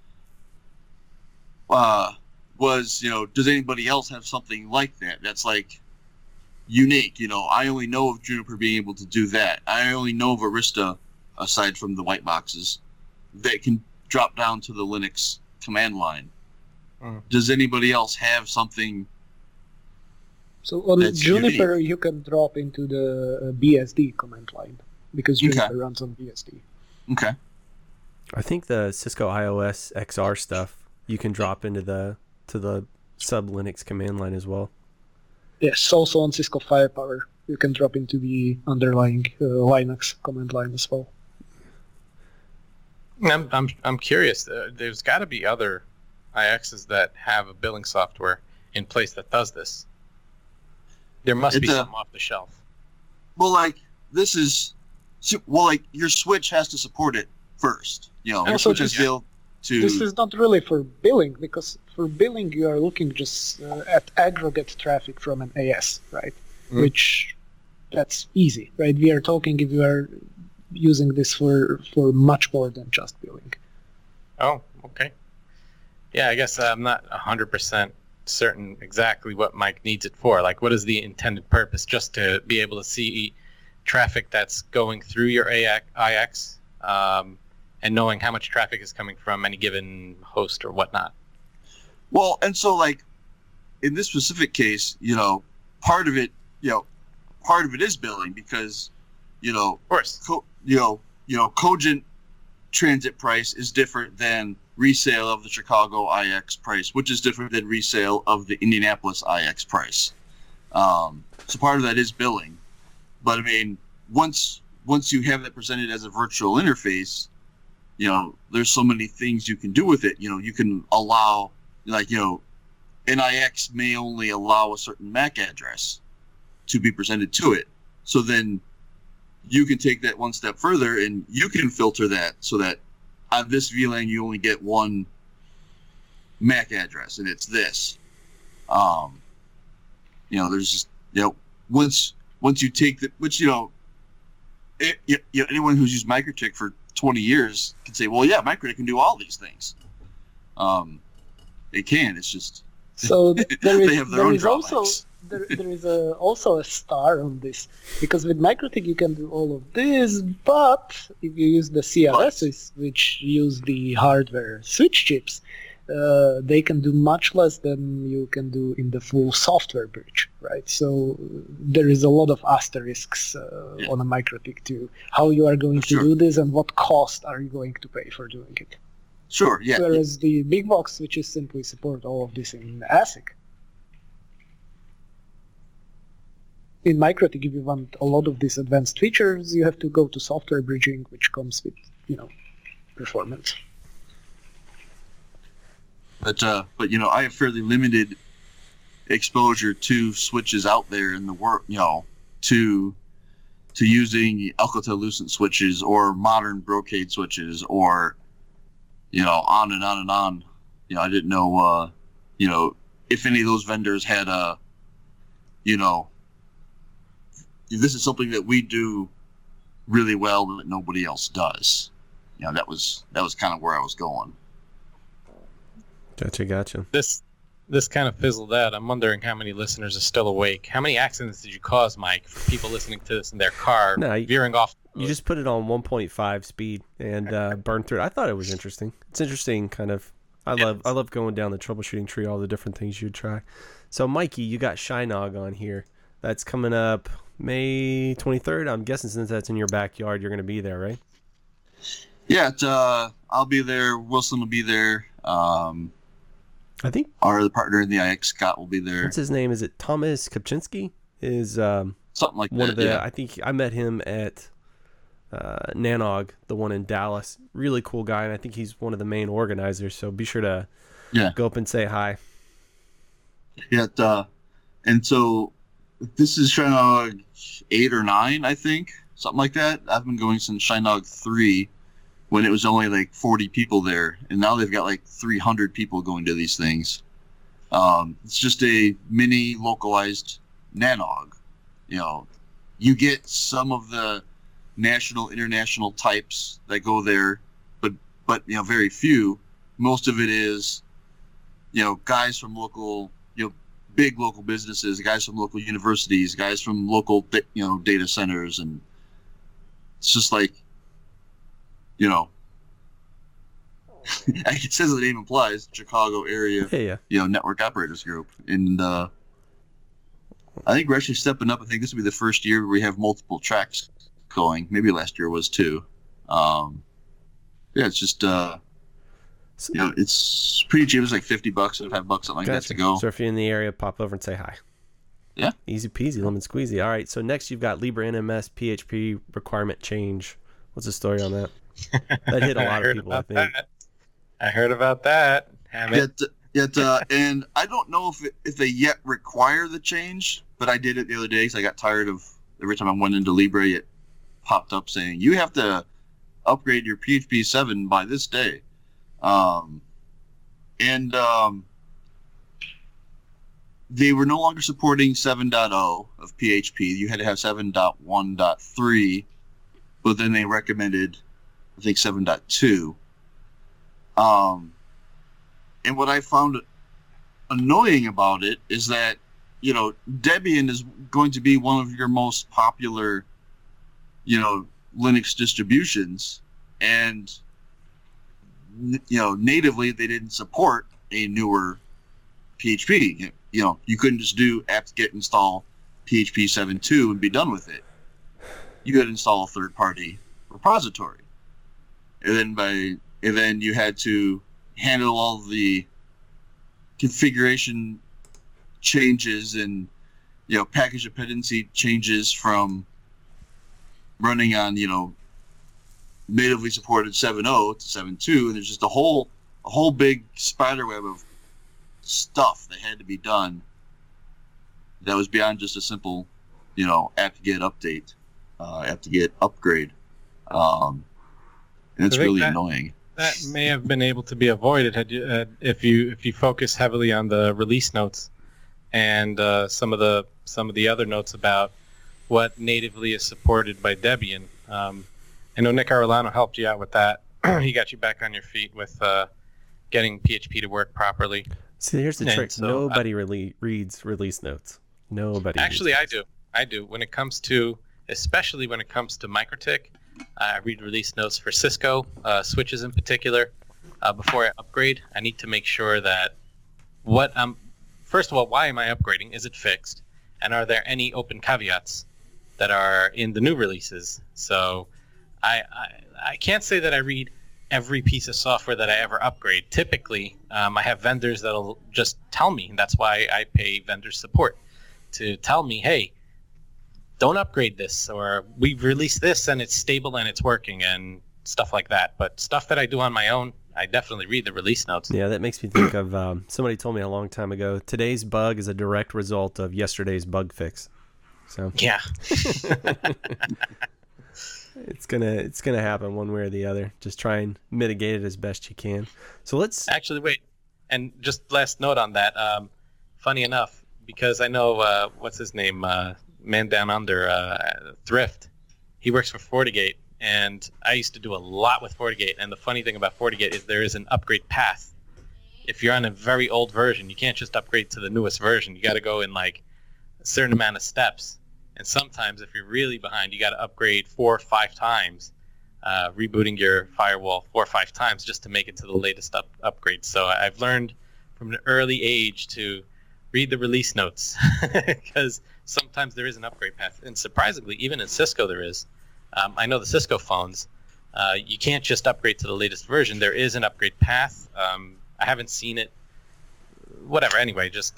was does anybody else have something like that that's like unique? I only know of Juniper being able to do that. I only know of Arista, aside from the white boxes, that can drop down to the Linux command line. Does anybody else have something? So on Juniper, you can drop into the BSD command line because Juniper runs on BSD. Okay. I think the Cisco iOS XR stuff you can drop into the sub Linux command line as well. Yes, also on Cisco Firepower, you can drop into the underlying Linux command line as well. I'm curious. There's got to be other IXs that have a billing software in place that does this. There must be something off the shelf. Well, your switch has to support it first. Your switch has to be able to. This is not really for billing, because for billing you are looking just at aggregate traffic from an AS, right? Which that's easy, right? We are talking if you are using this for much more than just billing. Oh, okay. Yeah, I guess I'm not 100% certain exactly what Mike needs it for. Like, what is the intended purpose? Just to be able to see traffic that's going through your IX, and knowing how much traffic is coming from any given host or whatnot. Well, and so in this specific case, part of it is billing because, of course, Cogent transit price is different than resale of the Chicago IX price, which is different than resale of the Indianapolis IX price. So part of that is billing. But I mean, once once you have that presented as a virtual interface, there's so many things you can do with it. You can allow, NIX may only allow a certain MAC address to be presented to it. So then you can take that one step further and you can filter that so that on this VLAN you only get one MAC address and it's this. There's just, once you take the, which, anyone who's used MikroTik for 20 years can say, well, yeah, MikroTik can do all these things. It can. It's just so there is, they have their own drawbacks. also there is also a star on this, because with MikroTik you can do all of this, but if you use the CRSs, which use the hardware switch chips, they can do much less than you can do in the full software bridge, right? So there is a lot of asterisks on a MikroTik to how you are going to do this and what cost are you going to pay for doing it. Sure, yeah. Whereas the big box switches simply support all of this in ASIC. In MikroTik, if you want a lot of these advanced features, you have to go to software bridging, which comes with, performance. But I have fairly limited exposure to switches out there in the world, to using Alcatel-Lucent switches or modern Brocade switches or, on and on and on. I didn't know, if any of those vendors had this is something that we do really well that nobody else does. That was kind of where I was going. Gotcha. This kind of fizzled out. I'm wondering how many listeners are still awake. How many accidents did you cause, Mike, for people listening to this in their car, veering off? You just put it on 1.5 speed and burn through it. I thought it was interesting. It's interesting, kind of. I love going down the troubleshooting tree, all the different things you'd try. So, Mikey, you got Shinog on here. That's coming up May 23rd. I'm guessing since that's in your backyard, you're going to be there, right? Yeah, I'll be there. Wilson will be there. I think our other partner in the IX, Scott, will be there. What's his name? Is it Thomas Kopczynski? Is something like one that? Of the? Yeah. I think I met him at Nanog, the one in Dallas. Really cool guy, and I think he's one of the main organizers. So be sure to go up and say hi. Yeah, and so this is Shinog 8 or 9, I think, something like that. I've been going since Shinog 3. When it was only like 40 people there, and now they've got like 300 people going to these things. It's just a mini localized Nanog. You get some of the national, international types that go there, but very few. Most of it is, guys from local, big local businesses, guys from local universities, guys from local, data centers, and it's just like, it says the name implies, Chicago area, network operators group. And I think we're actually stepping up. I think this will be the first year where we have multiple tracks going. Maybe last year was too. It's just, it's pretty cheap. It's like $50 or $5, something like that to go. So if you're in the area, pop over and say hi. Yeah. Easy peasy, lemon squeezy. All right, so next you've got Libre NMS PHP requirement change. What's the story on that? That hit a lot of people, I think. I heard about that. And I don't know if they yet require the change, but I did it the other day because I got tired of every time I went into Libre, it popped up saying, you have to upgrade your PHP 7 by this day. They were no longer supporting 7.0 of PHP. You had to have 7.1.3, but then they recommended, I think, 7.2. And what I found annoying about it is that, Debian is going to be one of your most popular, Linux distributions, and, natively they didn't support a newer PHP. You couldn't just do apt-get install PHP 7.2 and be done with it. You had to install a third-party repository, and then you had to handle all the configuration changes and package dependency changes from running on, natively supported 7.0 to 7.2, and there's just a whole big spider web of stuff that had to be done that was beyond just a simple, apt-get update, apt-get upgrade. And it's really annoying. That may have been able to be avoided if you focus heavily on the release notes and some of the other notes about what natively is supported by Debian. I know Nick Arolano helped you out with that. He got you back on your feet with getting PHP to work properly. See, here's the trick. So, nobody really reads release notes. Nobody. Actually, I do. Especially when it comes to MikroTik. I read release notes for Cisco, switches in particular. Before I upgrade, I need to make sure that first of all, why am I upgrading? Is it fixed? And are there any open caveats that are in the new releases? So I can't say that I read every piece of software that I ever upgrade. Typically, I have vendors that'll just tell me, and that's why I pay vendor support to tell me, hey, don't upgrade this, or we've released this and it's stable and it's working and stuff like that. But stuff that I do on my own, I definitely read the release notes. Yeah, that makes me think of somebody told me a long time ago, today's bug is a direct result of yesterday's bug fix. So yeah. It's gonna happen one way or the other. Just try and mitigate it as best you can. So let's actually wait. And just last note on that. Funny enough, because I know what's his name, Man Down Under, Thrift. He works for FortiGate, and I used to do a lot with FortiGate. And the funny thing about FortiGate is there is an upgrade path. If you're on a very old version, you can't just upgrade to the newest version. You got to go in like a certain amount of steps. And sometimes, if you're really behind, you got to upgrade 4 or 5 times, rebooting your firewall 4 or 5 times just to make it to the latest upgrade. So I've learned from an early age to read the release notes because sometimes there is an upgrade path. And surprisingly, even in Cisco there is. I know the Cisco phones, you can't just upgrade to the latest version. There is an upgrade path. I haven't seen it. Whatever. Anyway, just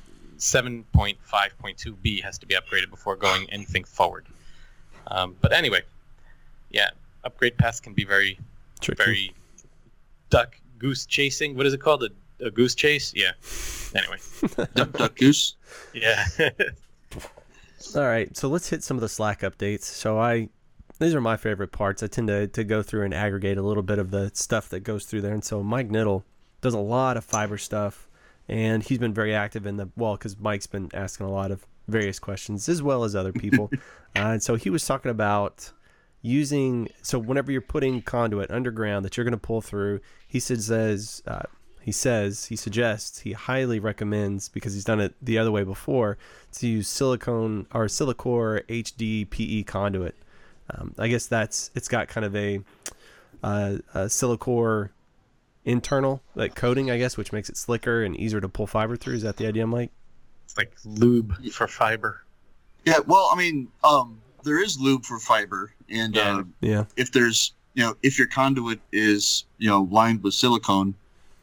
7.5.2b has to be upgraded before going anything forward. But anyway, yeah, upgrade paths can be very tricky. Very goose chasing. What is it called? A goose chase? Yeah. Anyway. Duck goose? Yeah. All right, so let's hit some of the Slack updates. So these are my favorite parts. I tend to go through and aggregate a little bit of the stuff that goes through there. And so Mike Niddle does a lot of fiber stuff, and he's been very active in because Mike's been asking a lot of various questions as well as other people. And so he was talking about so whenever you're putting conduit underground that you're going to pull through, he suggests, he highly recommends, because he's done it the other way before, to use silicone or Silicor HDPE conduit. I guess it's got kind of a Silicor internal coating, I guess, which makes it slicker and easier to pull fiber through. Is that the idea, Mike? It's like lube for fiber. Yeah, well, I mean, there is lube for fiber, and if there's, if your conduit is, lined with silicone,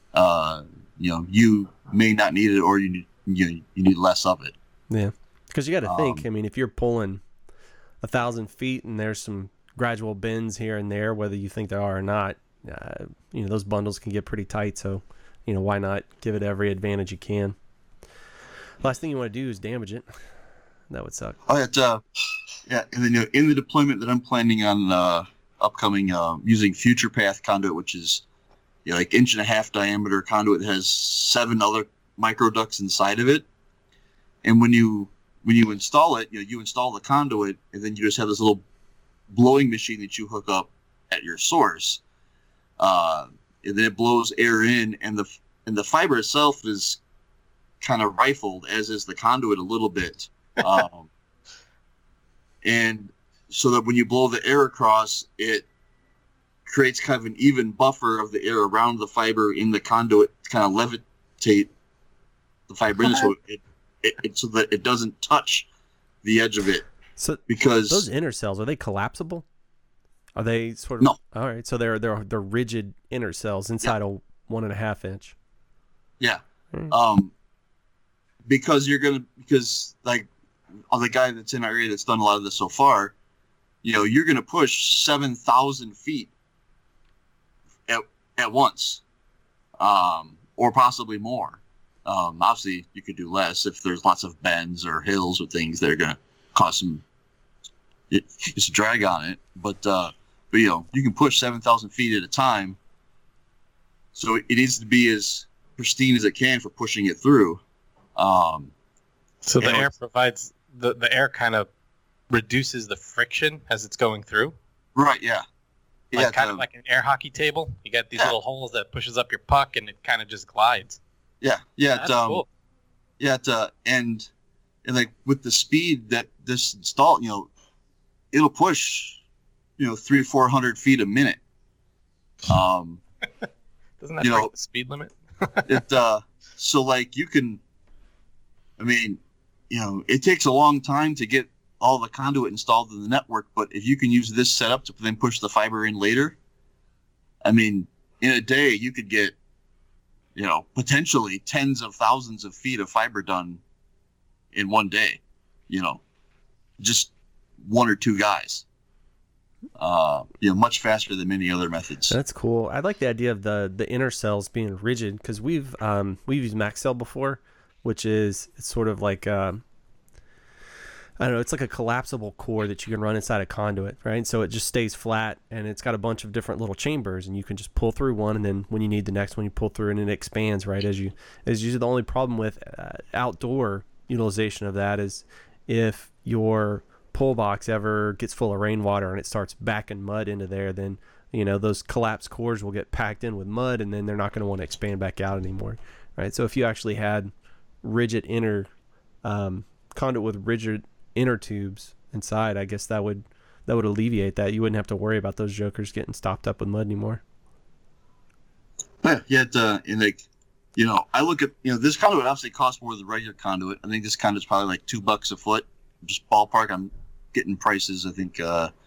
you may not need it, or you need less of it. Yeah, because you got to think. I mean, if you're pulling 1,000 feet and there's some gradual bends here and there, whether you think there are or not, those bundles can get pretty tight. So, why not give it every advantage you can? Last thing you want to do is damage it. That would suck. Oh, yeah, and then in the deployment that I'm planning on upcoming, using FuturePath conduit, which is 1.5 inch diameter conduit that has 7 other micro ducts inside of it. And when you install it, you install the conduit, and then you just have this little blowing machine that you hook up at your source, and then it blows air in, and the fiber itself is kind of rifled, as is the conduit a little bit, and so that when you blow the air across, it creates kind of an even buffer of the air around the fiber in the conduit to kind of levitate the fiber in, so so that it doesn't touch the edge of it. So because those inner cells, are they collapsible? Are they sort of no? All right, so they're rigid inner cells inside a 1.5 inch. Yeah, because like the guy that's in our area that's done a lot of this so far, you're going to push 7,000 feet at once, or possibly more. Obviously, you could do less if there's lots of bends or hills or things that are going to cause some just drag on it. But you can push 7,000 feet at a time. So it needs to be as pristine as it can for pushing it through. So the air provides the air kind of reduces the friction as it's going through. Right. Yeah. Like kind of like an air hockey table. You got these little holes that pushes up your puck, and it kind of just glides. Yeah. Yeah. That's cool. Yeah. And like with the speed that this installed, it'll push, 300-400 feet a minute. Doesn't that break the speed limit? So like you can, it takes a long time to get all the conduit installed in the network, but if you can use this setup to then push the fiber in later, in a day you could get, potentially tens of thousands of feet of fiber done in one day, just one or two guys, much faster than many other methods. That's cool. I like the idea of the inner cells being rigid, because we've used MaxCell before, which is it's sort of like I don't know, it's like a collapsible core that you can run inside a conduit, right? So it just stays flat, and it's got a bunch of different little chambers, and you can just pull through one, and then when you need the next one, you pull through, and it expands, right? As usually the only problem with outdoor utilization of that is if your pull box ever gets full of rainwater and it starts backing mud into there, then those collapsed cores will get packed in with mud, and then they're not going to want to expand back out anymore, right? So if you actually had rigid inner conduit with rigid inner tubes inside, I guess that would alleviate that. You wouldn't have to worry about those jokers getting stopped up with mud anymore. Yeah, I look at this conduit obviously costs more than the regular conduit. I think this conduit's probably like $2 a foot, just ballpark. I'm getting prices, I think,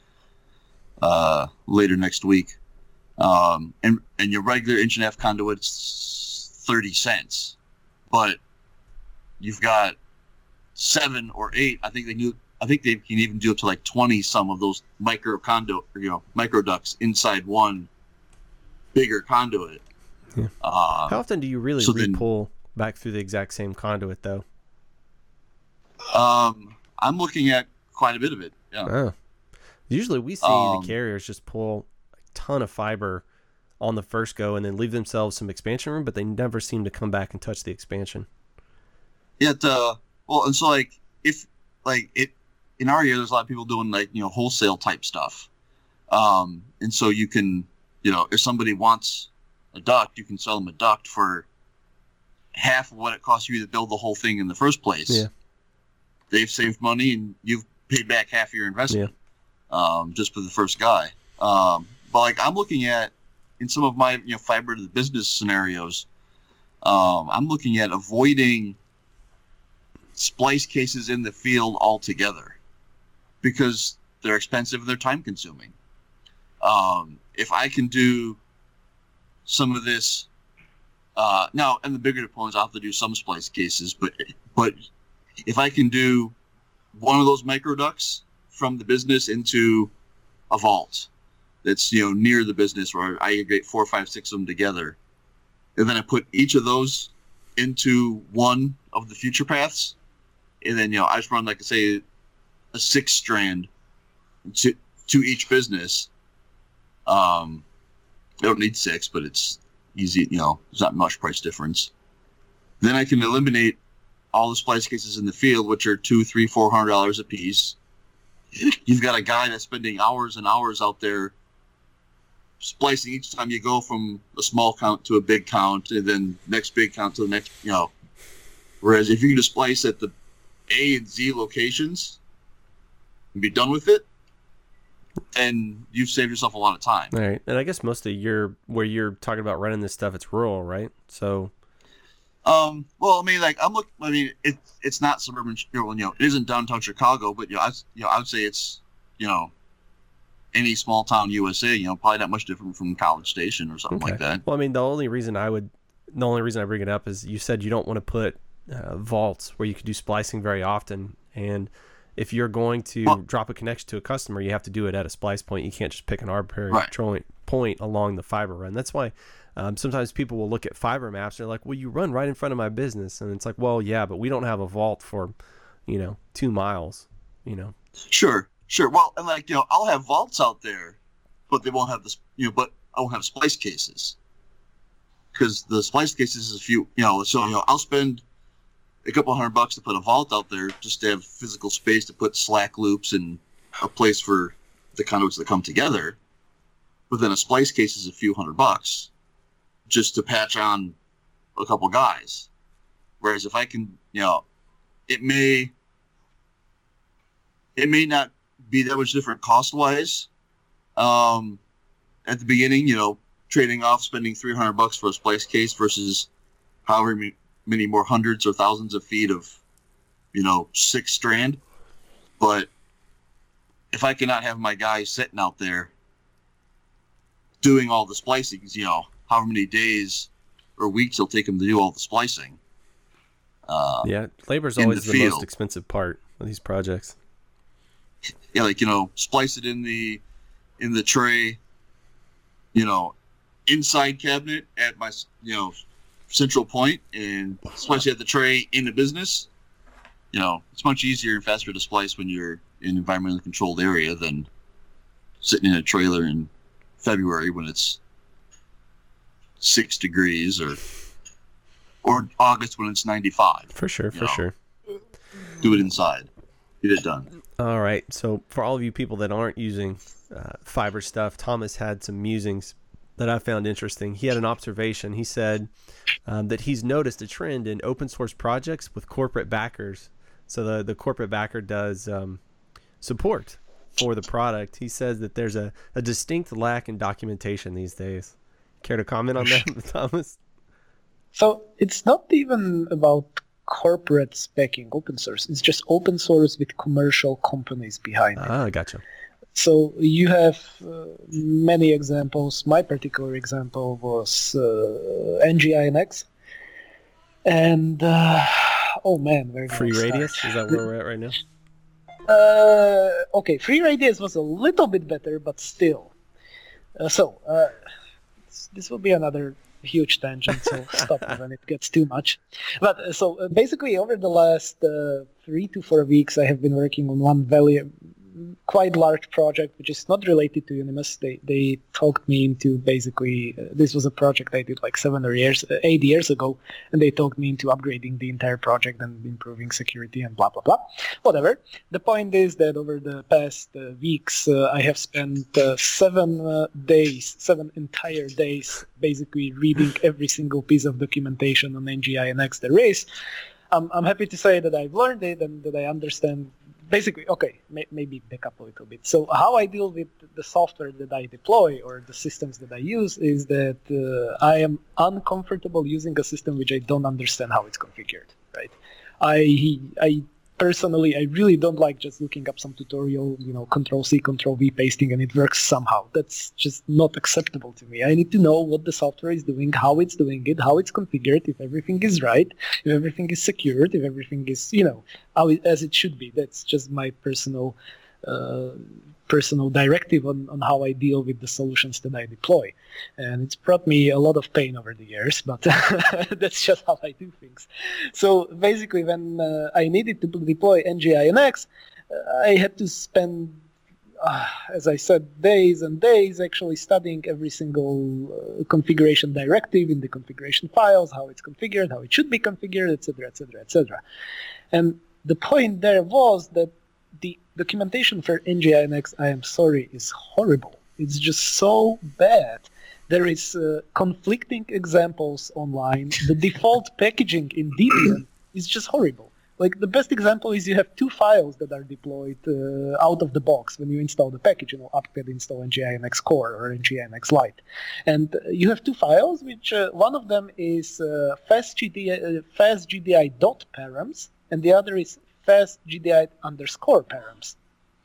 later next week. And your regular inch and a half conduit's 30 cents, but you've got 7 or 8. I think they can even do up to like 20 some of those micro ducts inside one bigger conduit. Yeah. How often do you really re-pull back through the exact same conduit though? I'm looking at quite a bit of it. Yeah. Oh. Usually we see the carriers just pull a ton of fiber on the first go and then leave themselves some expansion room, but they never seem to come back and touch the expansion. Yeah. Well, and so if in our area, there's a lot of people doing wholesale type stuff. And so you can, if somebody wants a duct, you can sell them a duct for half of what it costs you to build the whole thing in the first place. Yeah. They've saved money and you've paid back half of your investment. Yeah. Just for the first guy. But I'm looking at in some of my, fiber to the business scenarios, I'm looking at avoiding splice cases in the field altogether because they're expensive and they're time consuming. If I can do some of this now, and the bigger deployments, I'll have to do some splice cases, but if I can do one of those microducts from the business into a vault that's near the business, where I aggregate 4, 5, 6 of them together, and then I put each of those into one of the future paths, and then I just run, like I say, a 6-strand to each business. I don't need 6, but it's easy. There's not much price difference. Then I can eliminate all the splice cases in the field, which are $200, $300, $400 a piece. You've got a guy that's spending hours and hours out there splicing each time you go from a small count to a big count, and then next big count to the next. Whereas if you can just splice at the A and Z locations and be done with it, then you've saved yourself a lot of time. All right. And I guess most of where you're talking about running this stuff, it's rural, right? So well, it's not suburban, it isn't downtown Chicago, but I would say it's any small town USA, probably not much different from College Station or something like that. Well, the only reason I bring it up is you said you don't want to put vaults where you could do splicing very often, and if you're going to drop a connection to a customer, you have to do it at a splice point. You can't just pick an arbitrary point along the fiber run. That's why sometimes people will look at fiber maps and they're like, well, you run right in front of my business. And it's like, well, yeah, but we don't have a vault for, 2 miles, Sure. Well, and I'll have vaults out there, but they won't have this, but I won't have splice cases. Because the splice cases is a few, I'll spend a couple $100 to put a vault out there just to have physical space to put slack loops and a place for the conduits that come together. But then a splice case is a few $100 just to patch on a couple guys. Whereas if I can, it may not be that much different cost-wise. At the beginning, trading off spending $300 for a splice case versus however many more hundreds or thousands of feet of, 6 strand. But if I cannot have my guys sitting out there doing all the splicing, however many days or weeks it'll take them to do all the splicing. Labor's always the most expensive part of these projects. Yeah, splice it in the tray, inside cabinet at my, central point, and splice it at the tray in the business. It's much easier and faster to splice when you're in an environmentally controlled area than sitting in a trailer in February when it's 6 degrees or August when it's 95. For sure. Do it inside. Get it done. All right. So for all of you people that aren't using fiber stuff, Thomas had some musings that I found interesting. He had an observation. He said that he's noticed a trend in open source projects with corporate backers. So the corporate backer does support for the product. He says that there's a distinct lack in documentation these days. Care to comment on that, Thomas? So it's not even about corporate specking open source. It's just open source with commercial companies behind it. Ah, gotcha. So you have many examples. My particular example was NGINX. And, oh man, where Free Radius? Is that where we're at right now? Okay, Free Radius was a little bit better, but still. This will be another huge tangent, so stop me when it gets too much. But so basically, over the last 3 to 4 weeks, I have been working on one quite large project, which is not related to Unimus. They talked me into basically, this was a project I did like 8 years ago, and they talked me into upgrading the entire project and improving security and blah, blah, blah. Whatever. The point is that over the past weeks, I have spent 7 entire days basically reading every single piece of documentation on NGINX there is. I'm happy to say that I've learned it and that I understand. Basically, okay, maybe back up a little bit. So how I deal with the software that I deploy or the systems that I use is that I am uncomfortable using a system which I don't understand how it's configured, right? I personally, I really don't like just looking up some tutorial, Control-C, Control-V pasting, and it works somehow. That's just not acceptable to me. I need to know what the software is doing, how it's doing it, how it's configured, if everything is right, if everything is secured, if everything is, as it should be. That's just my personal directive on how I deal with the solutions that I deploy. And it's brought me a lot of pain over the years, but that's just how I do things. So basically, when I needed to deploy NGINX, I had to spend, as I said, days and days actually studying every single configuration directive in the configuration files, how it's configured, how it should be configured, etc., etc., etc. And the point there was that the documentation for NGINX, I am sorry, is horrible. It's just so bad. There is conflicting examples online. The default packaging in Debian is just horrible. Like the best example is you have 2 files that are deployed out of the box when you install the package, apt-get install NGINX Core or NGINX Lite. And you have 2 files, which one of them is fastgdi.params, and the other is fastgdi_params.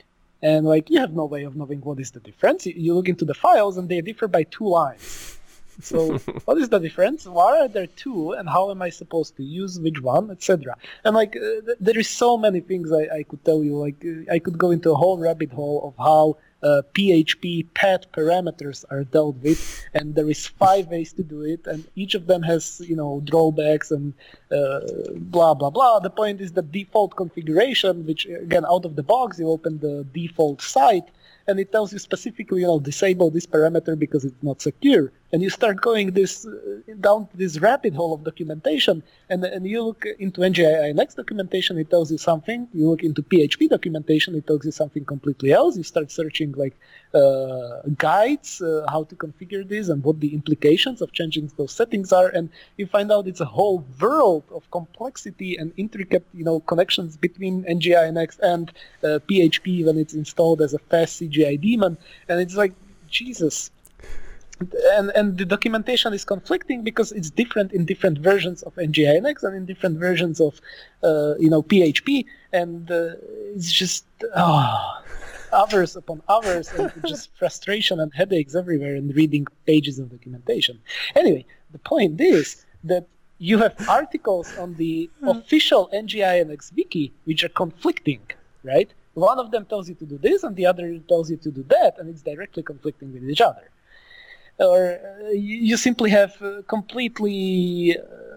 And you have no way of knowing what is the difference. You look into the files and they differ by 2 lines. So what is the difference? Why are there two, and how am I supposed to use which one, etc.? And there is so many things I could tell you. I could go into a whole rabbit hole of how PHP path parameters are dealt with, and there is 5 ways to do it, and each of them has drawbacks and blah blah blah. The point is the default configuration, which again out of the box you open the default site, and it tells you specifically, disable this parameter because it's not secure. And you start going down this rabbit hole of documentation, and you look into NGINX documentation, it tells you something. You look into PHP documentation, it tells you something completely else. You start searching guides, how to configure this and what the implications of changing those settings are, and you find out it's a whole world of complexity and intricate, connections between NGINX and PHP when it's installed as a fast CGI daemon, and it's like, Jesus. And the documentation is conflicting because it's different in different versions of NGINX and in different versions of PHP, and it's just hours upon hours, and just frustration and headaches everywhere in reading pages of documentation. Anyway, the point is that you have articles on the official NGINX wiki which are conflicting, right? One of them tells you to do this and the other tells you to do that, and it's directly conflicting with each other. Or you simply have completely,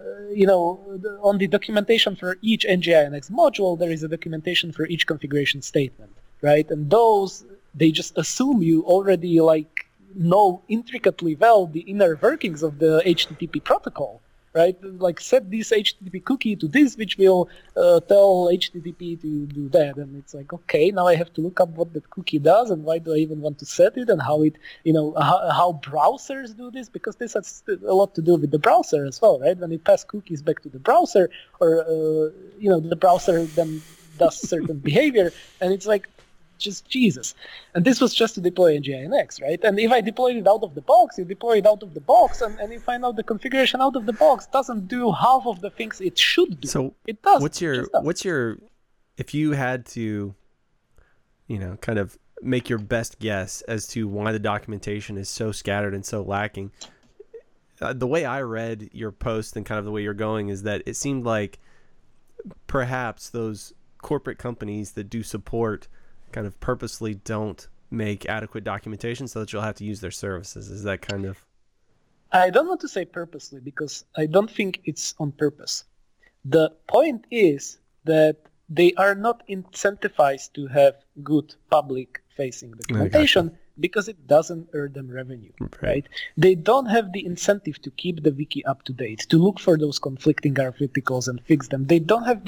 on the documentation for each NGINX module, there is a documentation for each configuration statement, right? And those, they just assume you already know intricately well the inner workings of the HTTP protocol, right? Set this HTTP cookie to this, which will tell HTTP to do that. And it's like, okay, now I have to look up what that cookie does and why do I even want to set it, and how it, how browsers do this, because this has a lot to do with the browser as well, right? When you pass cookies back to the browser, or, the browser then does certain behavior, and it's like, just Jesus. And this was just to deploy NGINX, right? And if I deployed it out of the box, you deploy it out of the box, and you find out the configuration out of the box doesn't do half of the things it should do. So it does. What's your, if you had to, kind of make your best guess as to why the documentation is so scattered and so lacking? The way I read your post and kind of the way you're going is that it seemed like perhaps those corporate companies that do support kind of purposely don't make adequate documentation so that you'll have to use their services. Is that kind of... I don't want to say purposely, because I don't think it's on purpose. The point is that they are not incentivized to have good public-facing documentation because it doesn't earn them revenue, right? They don't have the incentive to keep the wiki up to date, to look for those conflicting articles and fix them. They don't have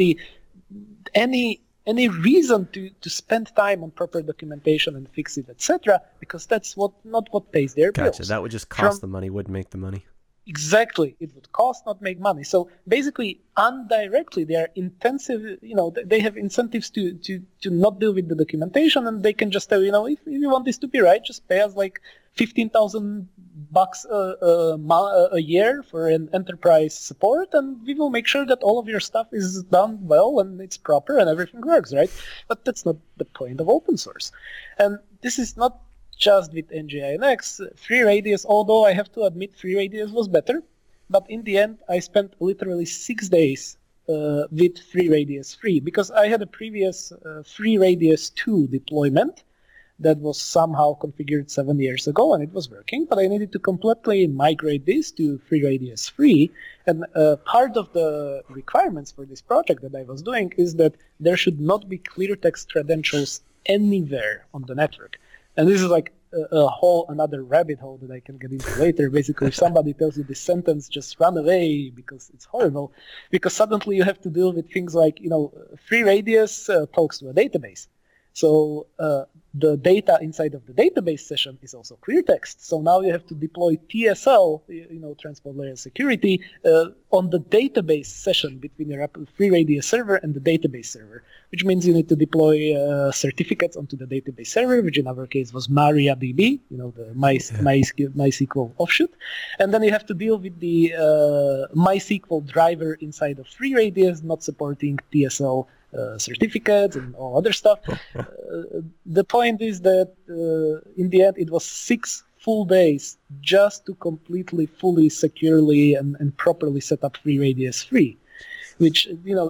any reason to spend time on proper documentation and fix it, etc., because that's not what pays their bills. Gotcha. That would just cost the money, wouldn't make the money. Exactly. It would cost, not make money. So basically, indirectly, they are intensive, they have incentives to not deal with the documentation, and they can just tell, if you want this to be right, just pay us $15,000 a year for an enterprise support, and we will make sure that all of your stuff is done well and it's proper and everything works, right? But that's not the point of open source. And this is not just with NGINX. FreeRadius, although I have to admit FreeRadius was better, but in the end I spent literally 6 days with FreeRadius 3, because I had a previous FreeRadius 2 deployment that was somehow configured 7 years ago, and it was working, but I needed to completely migrate this to FreeRadius 3, and part of the requirements for this project that I was doing is that there should not be clear text credentials anywhere on the network. And this is a whole another rabbit hole that I can get into later. Basically, if somebody tells you this sentence, just run away because it's horrible. Because suddenly you have to deal with things like, FreeRadius talks to a database. So the data inside of the database session is also clear text. So now you have to deploy TSL, Transport Layer Security, on the database session between your FreeRadius server and the database server, which means you need to deploy certificates onto the database server, which in our case was MariaDB, the MySQL offshoot. And then you have to deal with the MySQL driver inside of FreeRadius, not supporting TSL certificates and all other stuff. The point is that in the end it was 6 full days just to completely, fully, securely, and properly set up FreeRadius 3, which,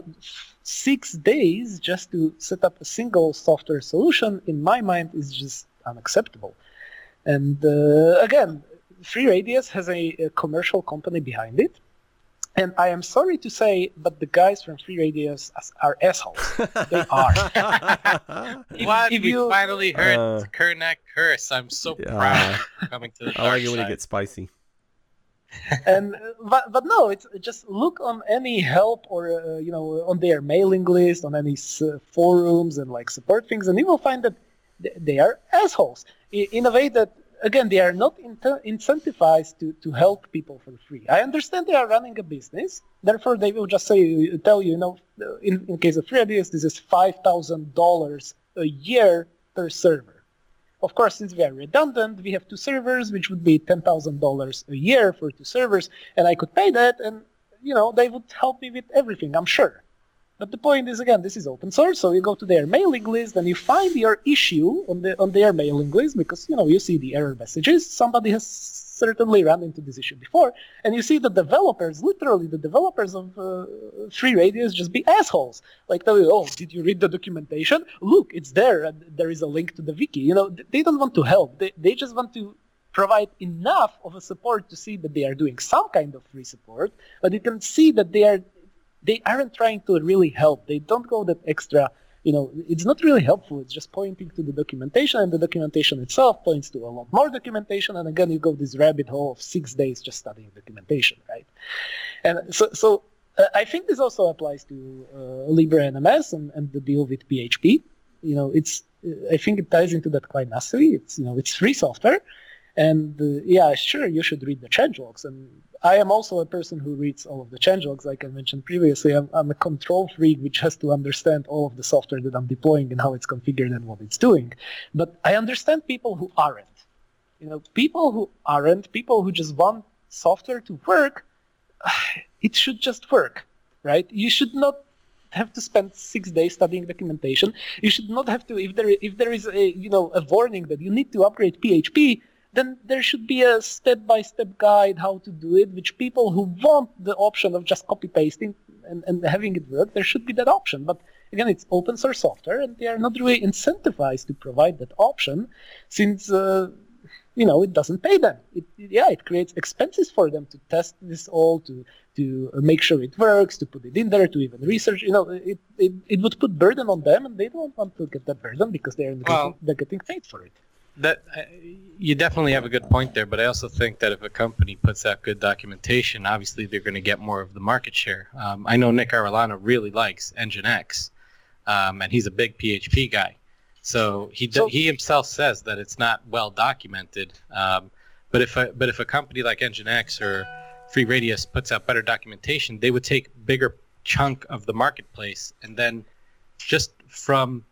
6 days just to set up a single software solution, in my mind, is just unacceptable. And again, FreeRadius has a commercial company behind it. And I am sorry to say, but the guys from FreeRadius are assholes. They are. What? We finally heard Kernak curse. I'm so proud of coming to the dark I like it when side. it gets spicy. And but no, it's just look on any help or on their mailing list, on any forums and like support things, and you will find that they are assholes in a way that, again, they are not incentivized to help people for free. I understand they are running a business, therefore they will just tell you, in case of FreeRadius, this is $5,000 a year per server. Of course, since we are redundant, we have 2 servers, which would be $10,000 a year for 2 servers, and I could pay that, and they would help me with everything, I'm sure. But the point is, again, this is open source, so you go to their mailing list and you find your issue on their mailing list because, you see the error messages. Somebody has certainly run into this issue before. And you see the developers, literally the developers of FreeRadius just be assholes. Like tell you, oh, did you read the documentation? Look, it's there. And there is a link to the wiki. They don't want to help. They just want to provide enough of a support to see that they are doing some kind of free support. But you can see that they aren't trying to really help. They don't go that extra, it's not really helpful. It's just pointing to the documentation, and the documentation itself points to a lot more documentation, and again, you go this rabbit hole of 6 days just studying documentation, right? And so I think this also applies to LibreNMS and the deal with PHP. I think it ties into that quite nicely. It's free software, and sure, you should read the changelogs, and I am also a person who reads all of the changelogs, like I mentioned previously. I'm a control freak, which has to understand all of the software that I'm deploying and how it's configured and what it's doing. But I understand people who aren't. People who just want software to work, it should just work, right? You should not have to spend 6 days studying documentation. You should not have to, if there is a warning that you need to upgrade PHP, then there should be a step-by-step guide how to do it, which people who want the option of just copy-pasting and having it work, there should be that option. But again, it's open source software, and they are not really incentivized to provide that option since, it doesn't pay them. It creates expenses for them to test this all, to make sure it works, to put it in there, to even research. It would put burden on them, and they don't want to get that burden because they're getting paid for it. That you definitely have a good point there, but I also think that if a company puts out good documentation, obviously they're going to get more of the market share. I know Nick Arellano really likes Nginx, and he's a big PHP guy. So he himself says that it's not well documented. But if a company like Nginx or FreeRadius puts out better documentation, they would take bigger chunk of the marketplace, and then just from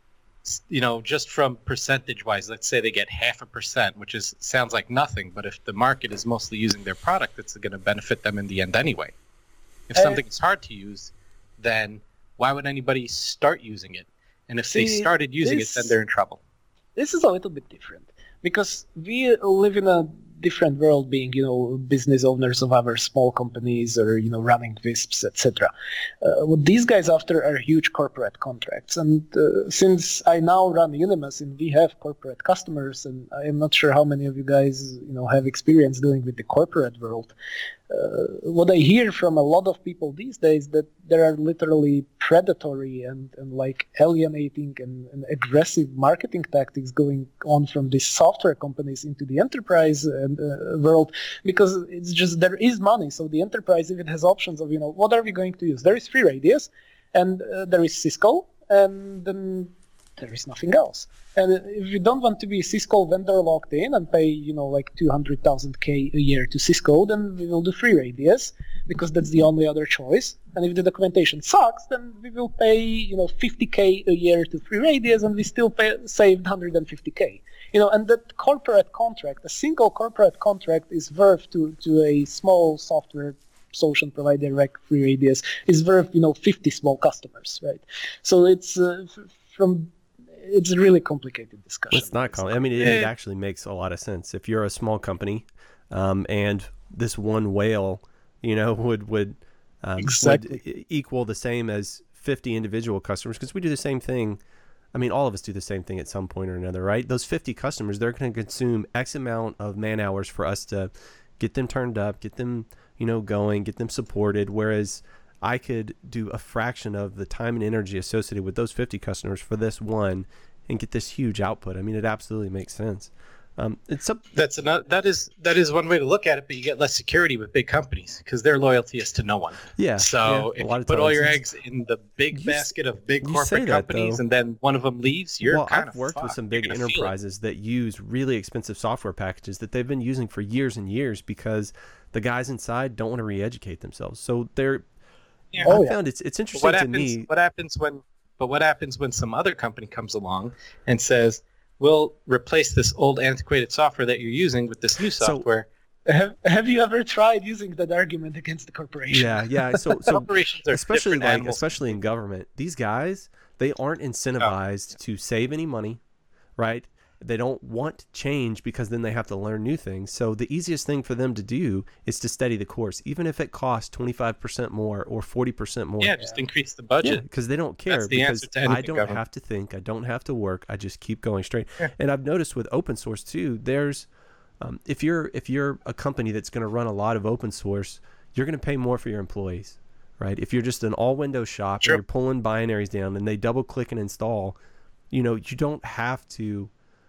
percentage-wise, let's say they get 0.5%, which sounds like nothing, but if the market is mostly using their product, it's going to benefit them in the end anyway. If something is hard to use, then why would anybody start using it? And if they started using it, then they're in trouble. This is a little bit different, because we live in a different world, being business owners of our small companies or running WISPs, etc. What these guys after are huge corporate contracts, and since I now run Unimas and we have corporate customers, and I am not sure how many of you guys have experience dealing with the corporate world. What I hear from a lot of people these days that there are literally predatory and like alienating and aggressive marketing tactics going on from these software companies into the enterprise and world, because it's just there is money. So the enterprise, if it has options of what are we going to use, there is FreeRadius, and there is Cisco, and then there is nothing else. And if you don't want to be Cisco vendor locked in and pay, like 200,000 a year to Cisco, then we will do FreeRadius, because that's the only other choice. And if the documentation sucks, then we will pay, 50K a year to FreeRadius, and we still saved 150K. And that corporate contract, a single corporate contract, is worth to a small software solution provider like FreeRadius is worth 50 small customers, right? So it's from it's a really complicated discussion. It's not I mean, it actually makes a lot of sense. If you're a small company, and this one whale, would equal the same as 50 individual customers, because we do the same thing. I mean, all of us do the same thing at some point or another, right? Those 50 customers, they're going to consume X amount of man hours for us to get them turned up, get them, going, get them supported. Whereas I could do a fraction of the time and energy associated with those 50 customers for this one and get this huge output. I mean, it absolutely makes sense. That is one way to look at it, but you get less security with big companies because their loyalty is to no one. Yeah. So if you put all your eggs in the big basket of big corporate companies, and then one of them leaves, I've worked with some big enterprises that use really expensive software packages that they've been using for years and years because the guys inside don't want to re-educate themselves. So they're. Yeah. I found it's interesting to me. What happens when some other company comes along and says, we'll replace this old antiquated software that you're using with this new software. Have you ever tried using that argument against the corporation? Yeah. So corporations are especially in government, these guys, they aren't incentivized to save any money, right? They don't want change because then they have to learn new things. So the easiest thing for them to do is to steady the course, even if it costs 25% more or 40% more. Yeah, just increase the budget. Because they don't care. That's the because answer to anything I don't government. have to think. I don't have to work. I just keep going straight. Yeah. And I've noticed with open source too, there's if you're a company that's going to run a lot of open source, you're going to pay more for your employees, right? If you're just an all Windows shop and you're pulling binaries down and they double click and install, you don't have to.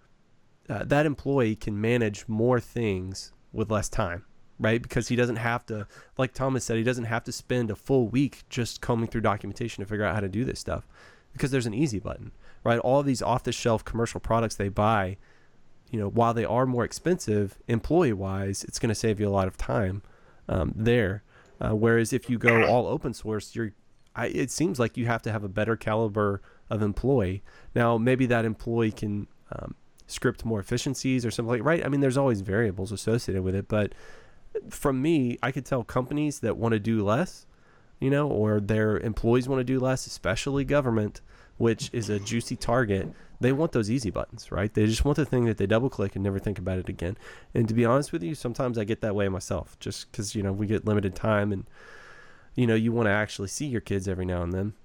That employee can manage more things with less time, right? Because he doesn't have to, like Thomas said, he doesn't have to spend a full week just combing through documentation to figure out how to do this stuff because there's an easy button, right? All of these off-the-shelf commercial products they buy, while they are more expensive employee-wise, it's going to save you a lot of time there. Whereas if you go all open source, it seems like you have to have a better caliber of employee. Now, maybe that employee can script more efficiencies or something like, right? I mean, there's always variables associated with it, but from me, I could tell companies that want to do less, or their employees want to do less, especially government, which is a juicy target. They want those easy buttons, right? They just want the thing that they double click and never think about it again. And to be honest with you, sometimes I get that way myself, just because, we get limited time and, you want to actually see your kids every now and then.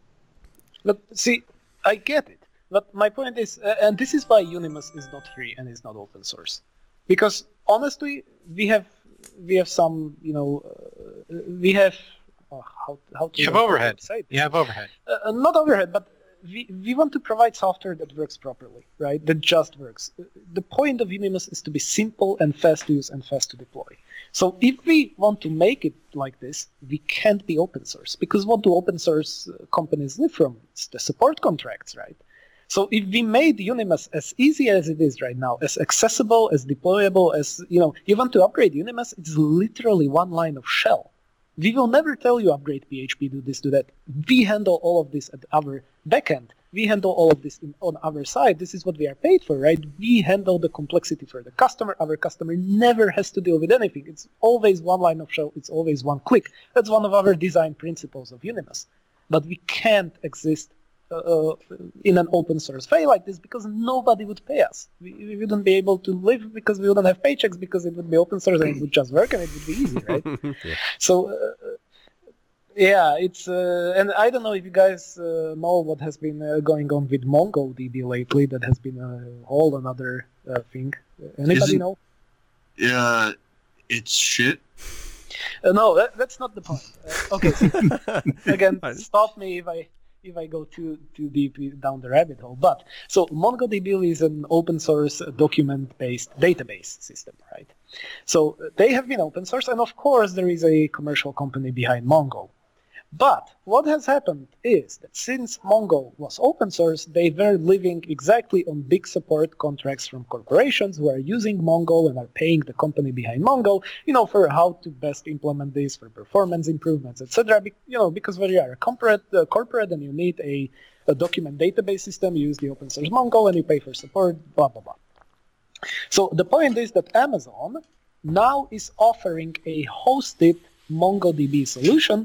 But see, I get it. But my point is, and this is why Unimus is not free and is not open source, because honestly, we have some, we have how to you have overhead. Say you have overhead. Not overhead, but we want to provide software that works properly, right? That just works. The point of Unimus is to be simple and fast to use and fast to deploy. So if we want to make it like this, we can't be open source, because what do open source companies live from? It's the support contracts, right? So if we made Unimus as easy as it is right now, as accessible, as deployable, as, you want to upgrade Unimus, it's literally one line of shell. We will never tell you upgrade PHP, do this, do that. We handle all of this at our backend. We handle all of this on our side. This is what we are paid for, right? We handle the complexity for the customer. Our customer never has to deal with anything. It's always one line of shell. It's always one click. That's one of our design principles of Unimus. But we can't exist in an open source way like this because nobody would pay us. We wouldn't be able to live because we wouldn't have paychecks because it would be open source and it would just work and it would be easy, right? Yeah. So, it's and I don't know if you guys know what has been going on with MongoDB lately. That has been a whole another thing. Anybody know? Yeah, it's shit. No, that's not the point. Okay, so, again, stop me if I go too deep down the rabbit hole. But so MongoDB is an open source document-based database system, right? So they have been open source, and of course there is a commercial company behind Mongo. But what has happened is that since Mongo was open source, they were living exactly on big support contracts from corporations who are using Mongo and are paying the company behind Mongo, for how to best implement this, for performance improvements, etc. Because when you are a corporate and you need a document database system, you use the open source Mongo and you pay for support, blah, blah, blah. So the point is that Amazon now is offering a hosted MongoDB solution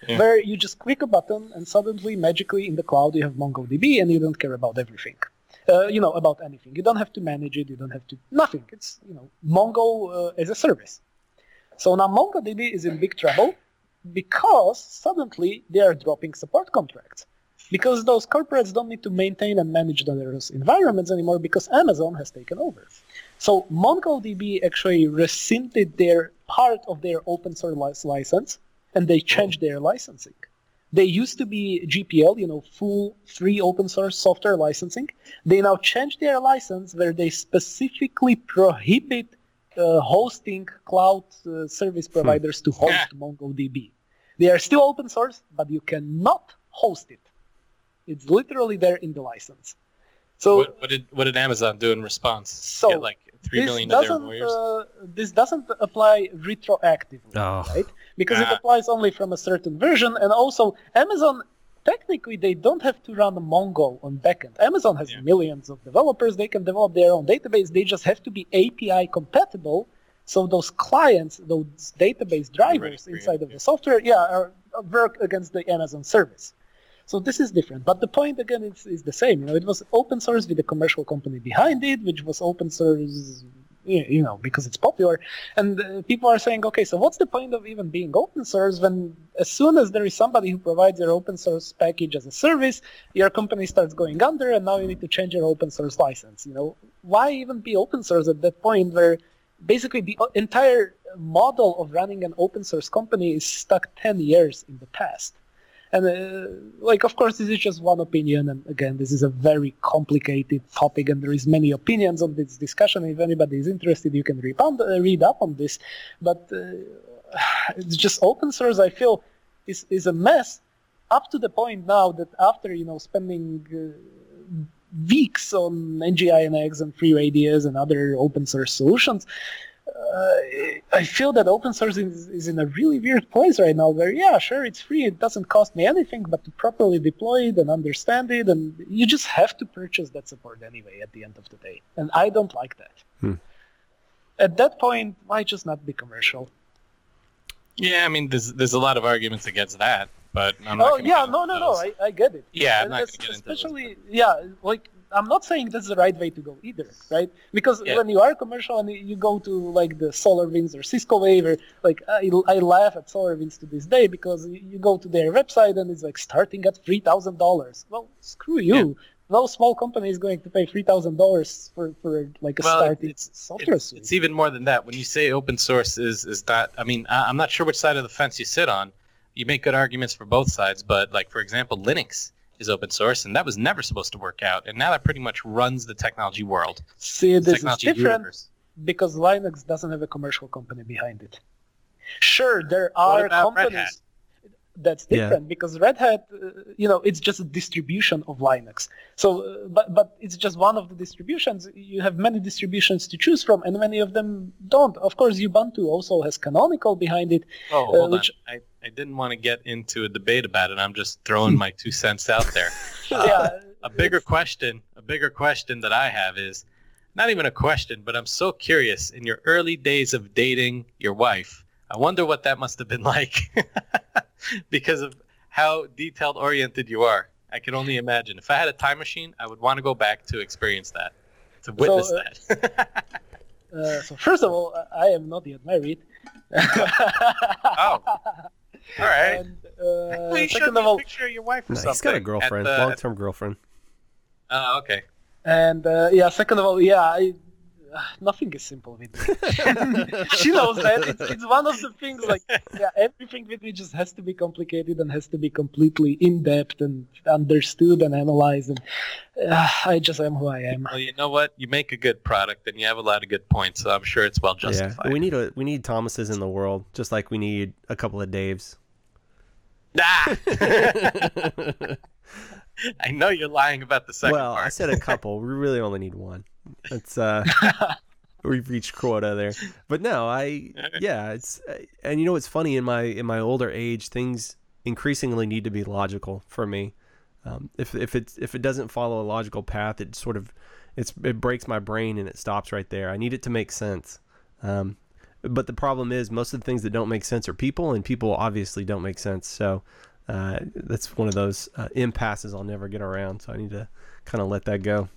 Yeah. where you just click a button and suddenly, magically, in the cloud, you have MongoDB and you don't care about everything. About anything. You don't have to manage it. You don't have to nothing. It's Mongo as a service. So now MongoDB is in big trouble because suddenly they are dropping support contracts. Because those corporates don't need to maintain and manage those environments anymore because Amazon has taken over. So MongoDB actually rescinded their part of their open source license and they changed their licensing. They used to be GPL, full free open source software licensing. They now changed their license where they specifically prohibit hosting cloud service providers to host MongoDB. They are still open source, but you cannot host it. It's literally there in the license. So what did Amazon do in response? So Get like 3 million of their lawyers? This doesn't apply retroactively, right? Because it applies only from a certain version, and also Amazon, technically, they don't have to run Mongo on backend. Amazon has millions of developers. They can develop their own database. They just have to be API compatible, so those clients, those database drivers inside of the software, work against the Amazon service. So this is different. But the point, again, is the same. It was open source with a commercial company behind it, which was open source, because it's popular. And people are saying, okay, so what's the point of even being open source when as soon as there is somebody who provides your open source package as a service, your company starts going under and now you need to change your open source license. Why even be open source at that point where basically the entire model of running an open source company is stuck 10 years in the past? And of course, this is just one opinion. And again, this is a very complicated topic, and there is many opinions on this discussion. If anybody is interested, you can read up on this. But it's just open source, I feel, is a mess up to the point now that after spending weeks on NGINX and FreeRadius and other open source solutions, I feel that open source is in a really weird place right now where, sure, it's free, it doesn't cost me anything, but to properly deploy it and understand it, and you just have to purchase that support anyway at the end of the day. And I don't like that. At that point, why just not be commercial? Yeah, I mean, there's a lot of arguments against that, but I'm not I get it. Yeah, I'm not going to get into those. Especially, I'm not saying that's the right way to go either, right? Because when you are commercial and you go to the SolarWinds or Cisco Wave, or I laugh at SolarWinds to this day because you go to their website and it's starting at $3,000. Well, screw you. Yeah. No small company is going to pay $3,000 for a starting software suite. It's even more than that. When you say open source is not, I mean, I'm not sure which side of the fence you sit on. You make good arguments for both sides, but for example, Linux is open source, and that was never supposed to work out, and now that pretty much runs the technology world. See, this is different because Linux doesn't have a commercial company behind it. Sure, there are companies. That's different because Red Hat, it's just a distribution of Linux. So, but it's just one of the distributions. You have many distributions to choose from, and many of them don't. Of course, Ubuntu also has Canonical behind it. Oh, hold on. I didn't want to get into a debate about it. I'm just throwing my 2 cents out there. A bigger question that I have is not even a question, but I'm so curious. In your early days of dating your wife, I wonder what that must have been like. Because of how detailed-oriented you are. I can only imagine. If I had a time machine, I would want to go back to experience that, to witness that. So first of all, I am not yet married. Oh, all right. And, second of all, picture of your wife or something. He's got a girlfriend, long-term girlfriend. Oh, okay. And second of all, nothing is simple with me. She knows that. It's one of the things everything with me just has to be complicated and has to be completely in-depth and understood and analyzed. And I just am who I am. Well, you know what? You make a good product and you have a lot of good points, so I'm sure it's well justified. Yeah, we need Thomases in the world, just like we need a couple of Daves. I know you're lying about the second part. Well, I said a couple. We really only need one. It's we've reached quota there. But no, it's and it's funny in my older age, things increasingly need to be logical for me. If it doesn't follow a logical path, it breaks my brain and it stops right there. I need it to make sense. But the problem is most of the things that don't make sense are people, and people obviously don't make sense. So that's one of those impasses I'll never get around. So I need to kind of let that go.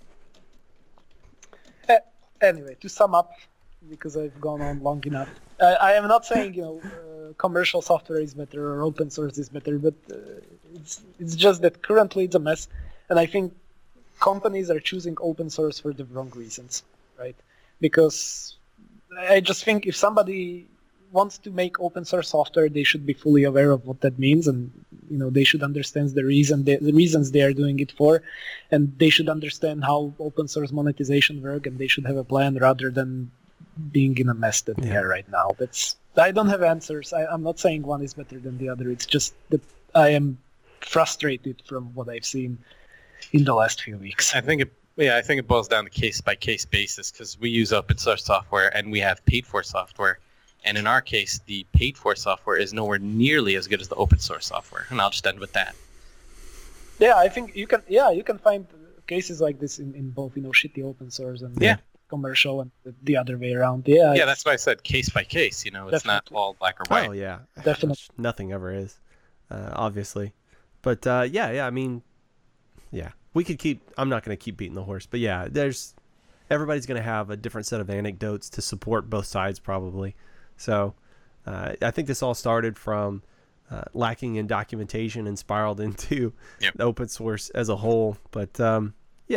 Anyway, to sum up, because I've gone on long enough, I am not saying commercial software is better or open source is better, but it's just that currently it's a mess, and I think companies are choosing open source for the wrong reasons, right? Because I just think if somebody wants to make open source software, they should be fully aware of what that means, and they should understand the reasons they are doing it for, and they should understand how open source monetization work, and they should have a plan rather than being in a mess that they are right now. I don't have answers. I'm not saying one is better than the other. It's just that I am frustrated from what I've seen in the last few weeks. I think it boils down to case by case basis, because we use open source software and we have paid for software. And in our case, the paid for software is nowhere nearly as good as the open source software. And I'll just end with that. Yeah, I think you can find cases like this in both, shitty open source and commercial and the other way around. Yeah, that's why I said case by case. It's not all black or white. Oh yeah, definitely. Nothing ever is, obviously. But I mean, we could keep. I'm not going to keep beating the horse, but yeah, everybody's going to have a different set of anecdotes to support both sides probably. So I think this all started from lacking in documentation and spiraled into open source as a whole. But I'm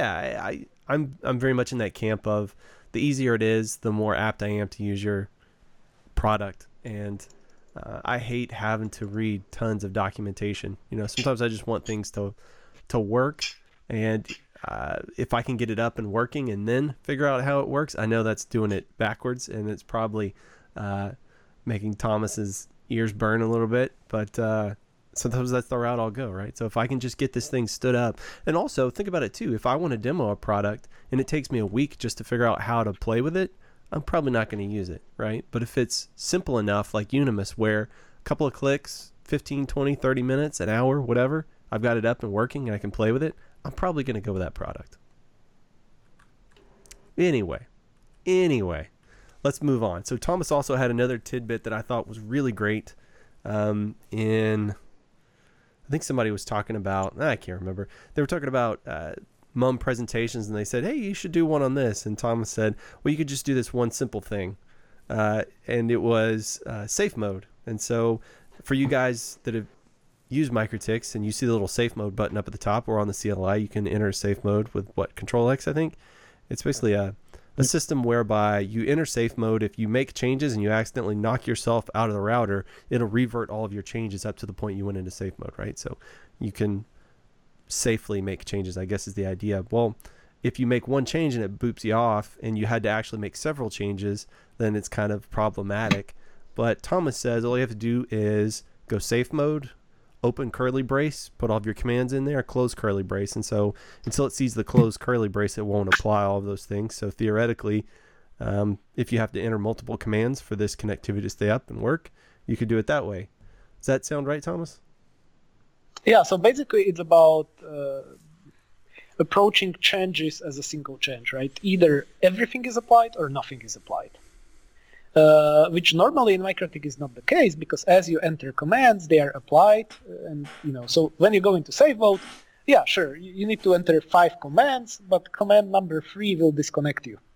very much in that camp of the easier it is, the more apt I am to use your product. And I hate having to read tons of documentation. Sometimes I just want things to work, and if I can get it up and working and then figure out how it works, I know that's doing it backwards, and it's probably making Thomas's ears burn a little bit, but sometimes that's the route I'll go, right? So if I can just get this thing stood up, and also think about it too, if I want to demo a product and it takes me a week just to figure out how to play with it, I'm probably not going to use it, right? But if it's simple enough, like Unimus, where a couple of clicks, 15, 20, 30 minutes, an hour, whatever, I've got it up and working and I can play with it, I'm probably going to go with that product. Anyway, let's move on. So Thomas also had another tidbit that I thought was really great. I think somebody was talking about, I can't remember. They were talking about MUM presentations, and they said, hey, you should do one on this. And Thomas said, well, you could just do this one simple thing. And it was safe mode. And so for you guys that have used MikroTik and you see the little safe mode button up at the top or on the CLI, you can enter safe mode with Control X, I think. It's basically a system whereby you enter safe mode. If you make changes and you accidentally knock yourself out of the router, it'll revert all of your changes up to the point you went into safe mode, right? So you can safely make changes, I guess is the idea. Well, if you make one change and it boops you off and you had to actually make several changes, then it's kind of problematic. But Thomas says all you have to do is go safe mode, open curly brace, put all of your commands in there, close curly brace. And so until it sees the closed curly brace, it won't apply all of those things. So theoretically, if you have to enter multiple commands for this connectivity to stay up and work, you could do it that way. Does that sound right, Thomas? Yeah, so basically it's about approaching changes as a single change, right? Either everything is applied or nothing is applied. Which normally in MikroTik is not the case, because as you enter commands, they are applied, and so when you go into save mode, yeah, sure, you need to enter 5 commands, but command number 3 will disconnect you,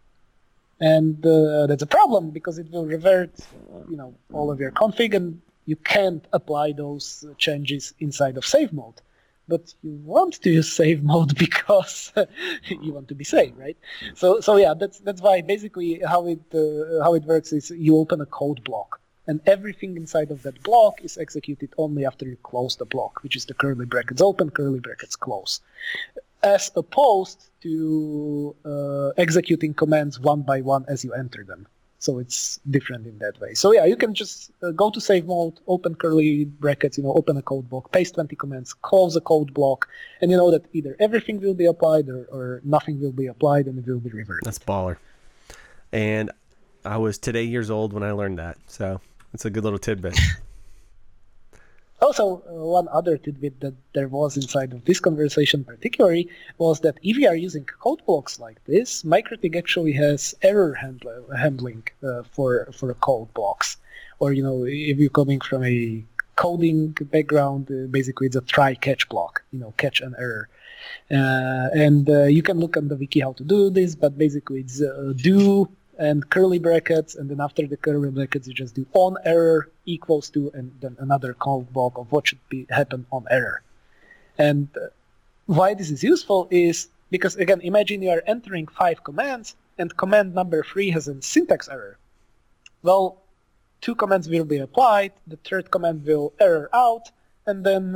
and that's a problem because it will revert, all of your config, and you can't apply those changes inside of save mode. But you want to use save mode because you want to be safe, right? So yeah, that's why basically how it works is you open a code block, and everything inside of that block is executed only after you close the block, which is the curly brackets open, curly brackets close, as opposed to executing commands one by one as you enter them. So it's different in that way. So yeah, you can just go to save mode, open curly brackets, open a code block, paste 20 commands, close a code block, and you know that either everything will be applied or nothing will be applied and it will be reverted. That's baller. And I was today years old when I learned that. So it's a good little tidbit. Also, one other tidbit that there was inside of this conversation particularly was that if you are using code blocks like this, MikroTik actually has error handling for code blocks. Or, if you're coming from a coding background, basically it's a try-catch block, catch an error. And you can look on the wiki how to do this, but basically it's do and curly brackets, and then after the curly brackets you just do on error equals to, and then another code block of what should happen on error. And why this is useful is because, again, imagine you are entering 5 commands, and command number 3 has a syntax error. Well, 2 commands will be applied, the third command will error out, and then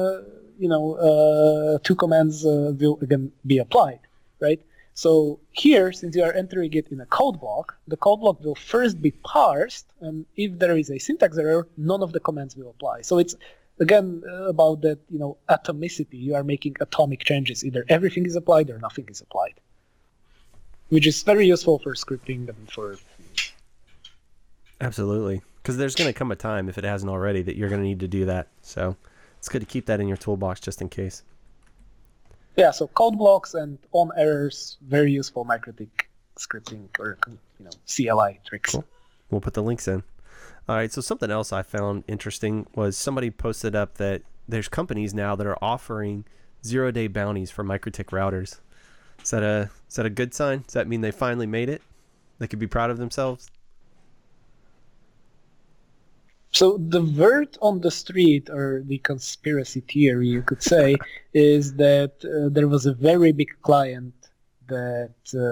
2 commands will again be applied, right? So here, since you are entering it in a code block, the code block will first be parsed, and if there is a syntax error, none of the commands will apply. So it's, again, about that, atomicity. You are making atomic changes. Either everything is applied or nothing is applied, which is very useful for scripting and for... Absolutely. Because there's going to come a time, if it hasn't already, that you're going to need to do that. So it's good to keep that in your toolbox just in case. Yeah, so code blocks and on errors, very useful MikroTik scripting or CLI tricks. Cool. We'll put the links in. All right, so something else I found interesting was somebody posted up that there's companies now that are offering 0-day bounties for MikroTik routers. Is that a good sign? Does that mean they finally made it? They could be proud of themselves? So the word on the street, or the conspiracy theory, you could say, is that there was a very big client that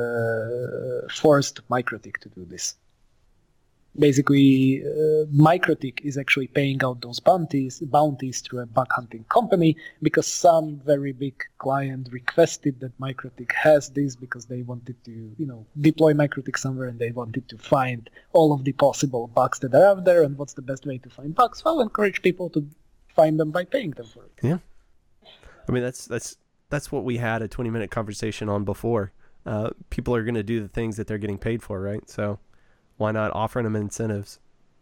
forced MikroTik to do this. Basically, MikroTik is actually paying out those bounties through a bug hunting company because some very big client requested that MikroTik has this because they wanted to, deploy MikroTik somewhere, and they wanted to find all of the possible bugs that are out there. And what's the best way to find bugs? Well, encourage people to find them by paying them for it. Yeah, I mean that's what we had a 20-minute conversation on before. People are going to do the things that they're getting paid for, right? So why not offering them incentives?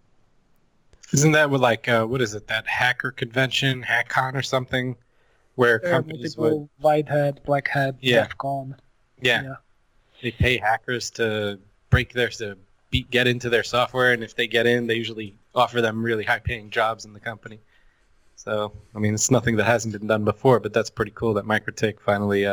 Isn't that what, what is it, that hacker convention, HackCon or something, where companies would... White Hat, Black Hat, DEF CON. Yeah. They pay hackers to get into their software, and if they get in, they usually offer them really high-paying jobs in the company. So, I mean, it's nothing that hasn't been done before, but that's pretty cool that MikroTik finally...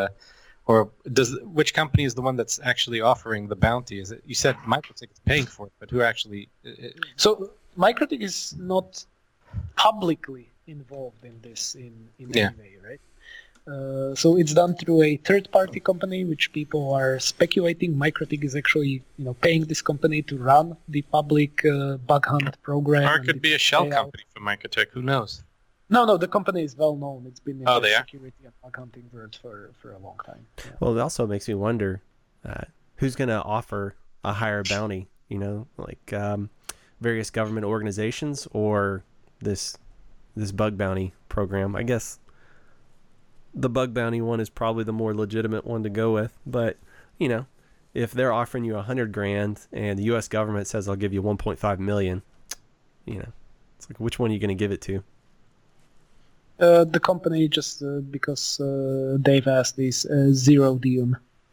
which company is the one that's actually offering the bounty? Is it, you said MikroTik is paying for it, but who actually? So MikroTik is not publicly involved in this in any way, right? So it's done through a third-party company, which people are speculating MikroTik is actually, paying this company to run the public bug hunt program. Or it could be a shell company for MikroTik. Who knows? No, the company is well known. It's been in the security and bug hunting world for a long time. Yeah. Well, it also makes me wonder who's going to offer a higher bounty, various government organizations or this bug bounty program. I guess the bug bounty one is probably the more legitimate one to go with, but if they're offering you $100,000 and the US government says I'll give you 1.5 million, it's like, which one are you going to give it to? The company, just because Dave asked, is Zerodium.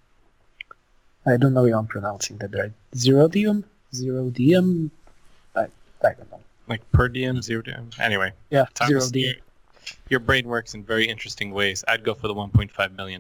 I don't know if I'm pronouncing that right. Zerodium? I don't know. Like per diem, zero diem. Anyway. Yeah, Thomas, Zerodium. Your brain works in very interesting ways. I'd go for the 1.5 million.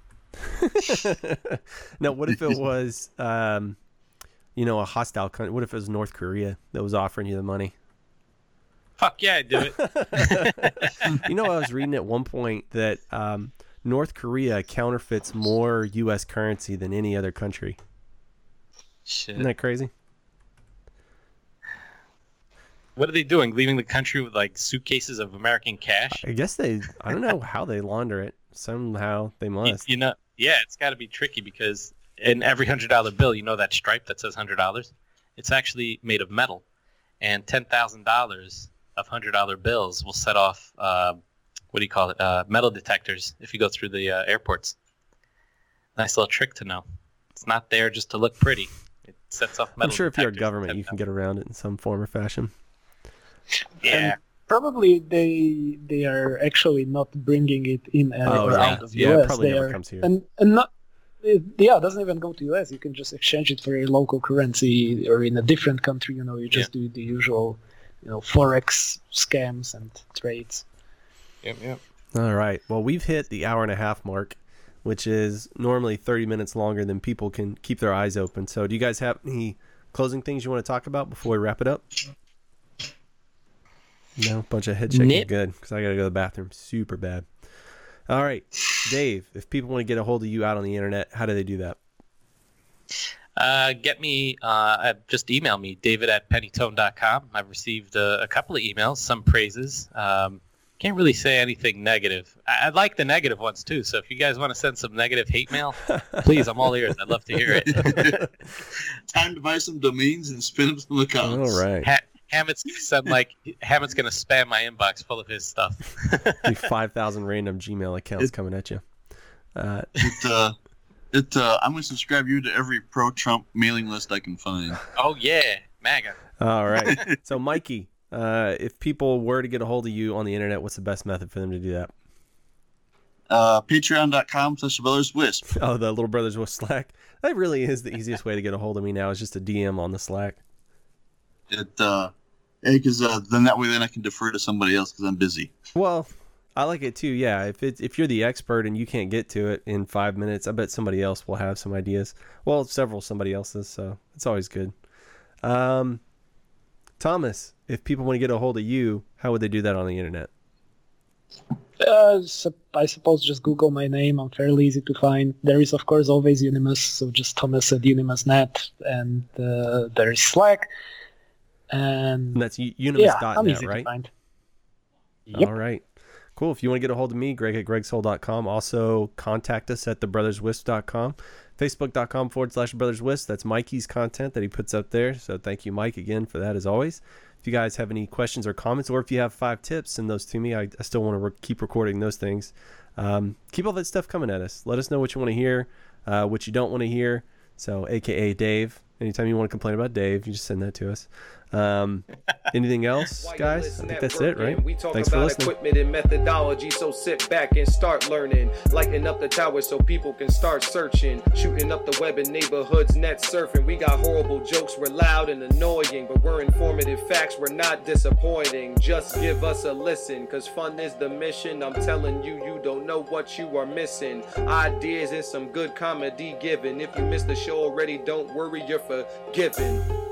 Now, what if it was, a hostile country? What if it was North Korea that was offering you the money? Fuck yeah, I'd do it. I was reading at one point that North Korea counterfeits more U.S. currency than any other country. Shit. Isn't that crazy? What are they doing? Leaving the country with suitcases of American cash? I guess I don't know how they launder it. Somehow they must. Yeah, it's got to be tricky because in every $100 bill, that stripe that says $100, it's actually made of metal. And $10,000 of $100 bills will set off, metal detectors if you go through the airports. Nice little trick to know. It's not there just to look pretty. It sets off metal detectors. I'm sure if you're a government, you can get around it in some form or fashion. Yeah. Probably they are actually not bringing it in or out of yeah, it US. probably They never are, comes here. and not. It doesn't even go to US. You can just exchange it for a local currency, or in a different country. You just do the usual, forex scams and trades. Yep. All right. Well, we've hit the hour and a half mark, which is normally 30 minutes longer than people can keep their eyes open. So, do you guys have any closing things you want to talk about before we wrap it up? No, bunch of head shaking. Nope. Good, because I got to go to the bathroom super bad. All right, Dave, if people want to get a hold of you out on the internet, how do they do that? Get me, just email me, david@pennytone.com. I've received a couple of emails, some praises. Can't really say anything negative. I like the negative ones too, so if you guys want to send some negative hate mail, please, I'm all ears. I'd love to hear it. Time to buy some domains and spin up some accounts. All right. Hammett's gonna spam my inbox full of his stuff. 5,000 random Gmail accounts coming at you. I'm going to subscribe you to every pro-Trump mailing list I can find. Oh yeah, MAGA. All right. So, Mikey, if people were to get a hold of you on the internet, what's the best method for them to do that? Patreon.com/brotherswisp. Oh, the Little Brothers with Slack. That really is the easiest way to get a hold of me now, is just a DM on the Slack. Because then that way I can defer to somebody else because I'm busy. Well, I like it too. Yeah, if you're the expert and you can't get to it in 5 minutes, I bet somebody else will have some ideas. Well, somebody else's, so it's always good. Thomas, if people want to get a hold of you, how would they do that on the internet? I suppose just Google my name. I'm fairly easy to find. There is, of course, always Unimus, so just Thomas at Unimus.net, and there is Slack. And that's unimus.net, I'm easy right? to find. Yep. All right. Cool. If you want to get a hold of me, Greg at gregsoul.com. Also, contact us at thebrotherswisp.com. Facebook.com/brotherswisp. That's Mikey's content that he puts up there. So thank you, Mike, again for that, as always. If you guys have any questions or comments, or if you have 5 tips, send those to me. I still want to keep recording those things. Keep all that stuff coming at us. Let us know what you want to hear, what you don't want to hear. So, a.k.a. Dave. Anytime you want to complain about Dave, you just send that to us. Anything else, guys? I think that's it, right? We talk Thanks for about listening. equipment and methodology, so sit back and start learning. Lighting up the tower so people can start searching. Shooting up the web in neighborhoods, net surfing. We got horrible jokes, we're loud and annoying, but we're informative facts, we're not disappointing. Just give us a listen, cause fun is the mission. I'm telling you, you don't know what you are missing. Ideas and some good comedy given. If you missed the show already, don't worry, you're forgiven.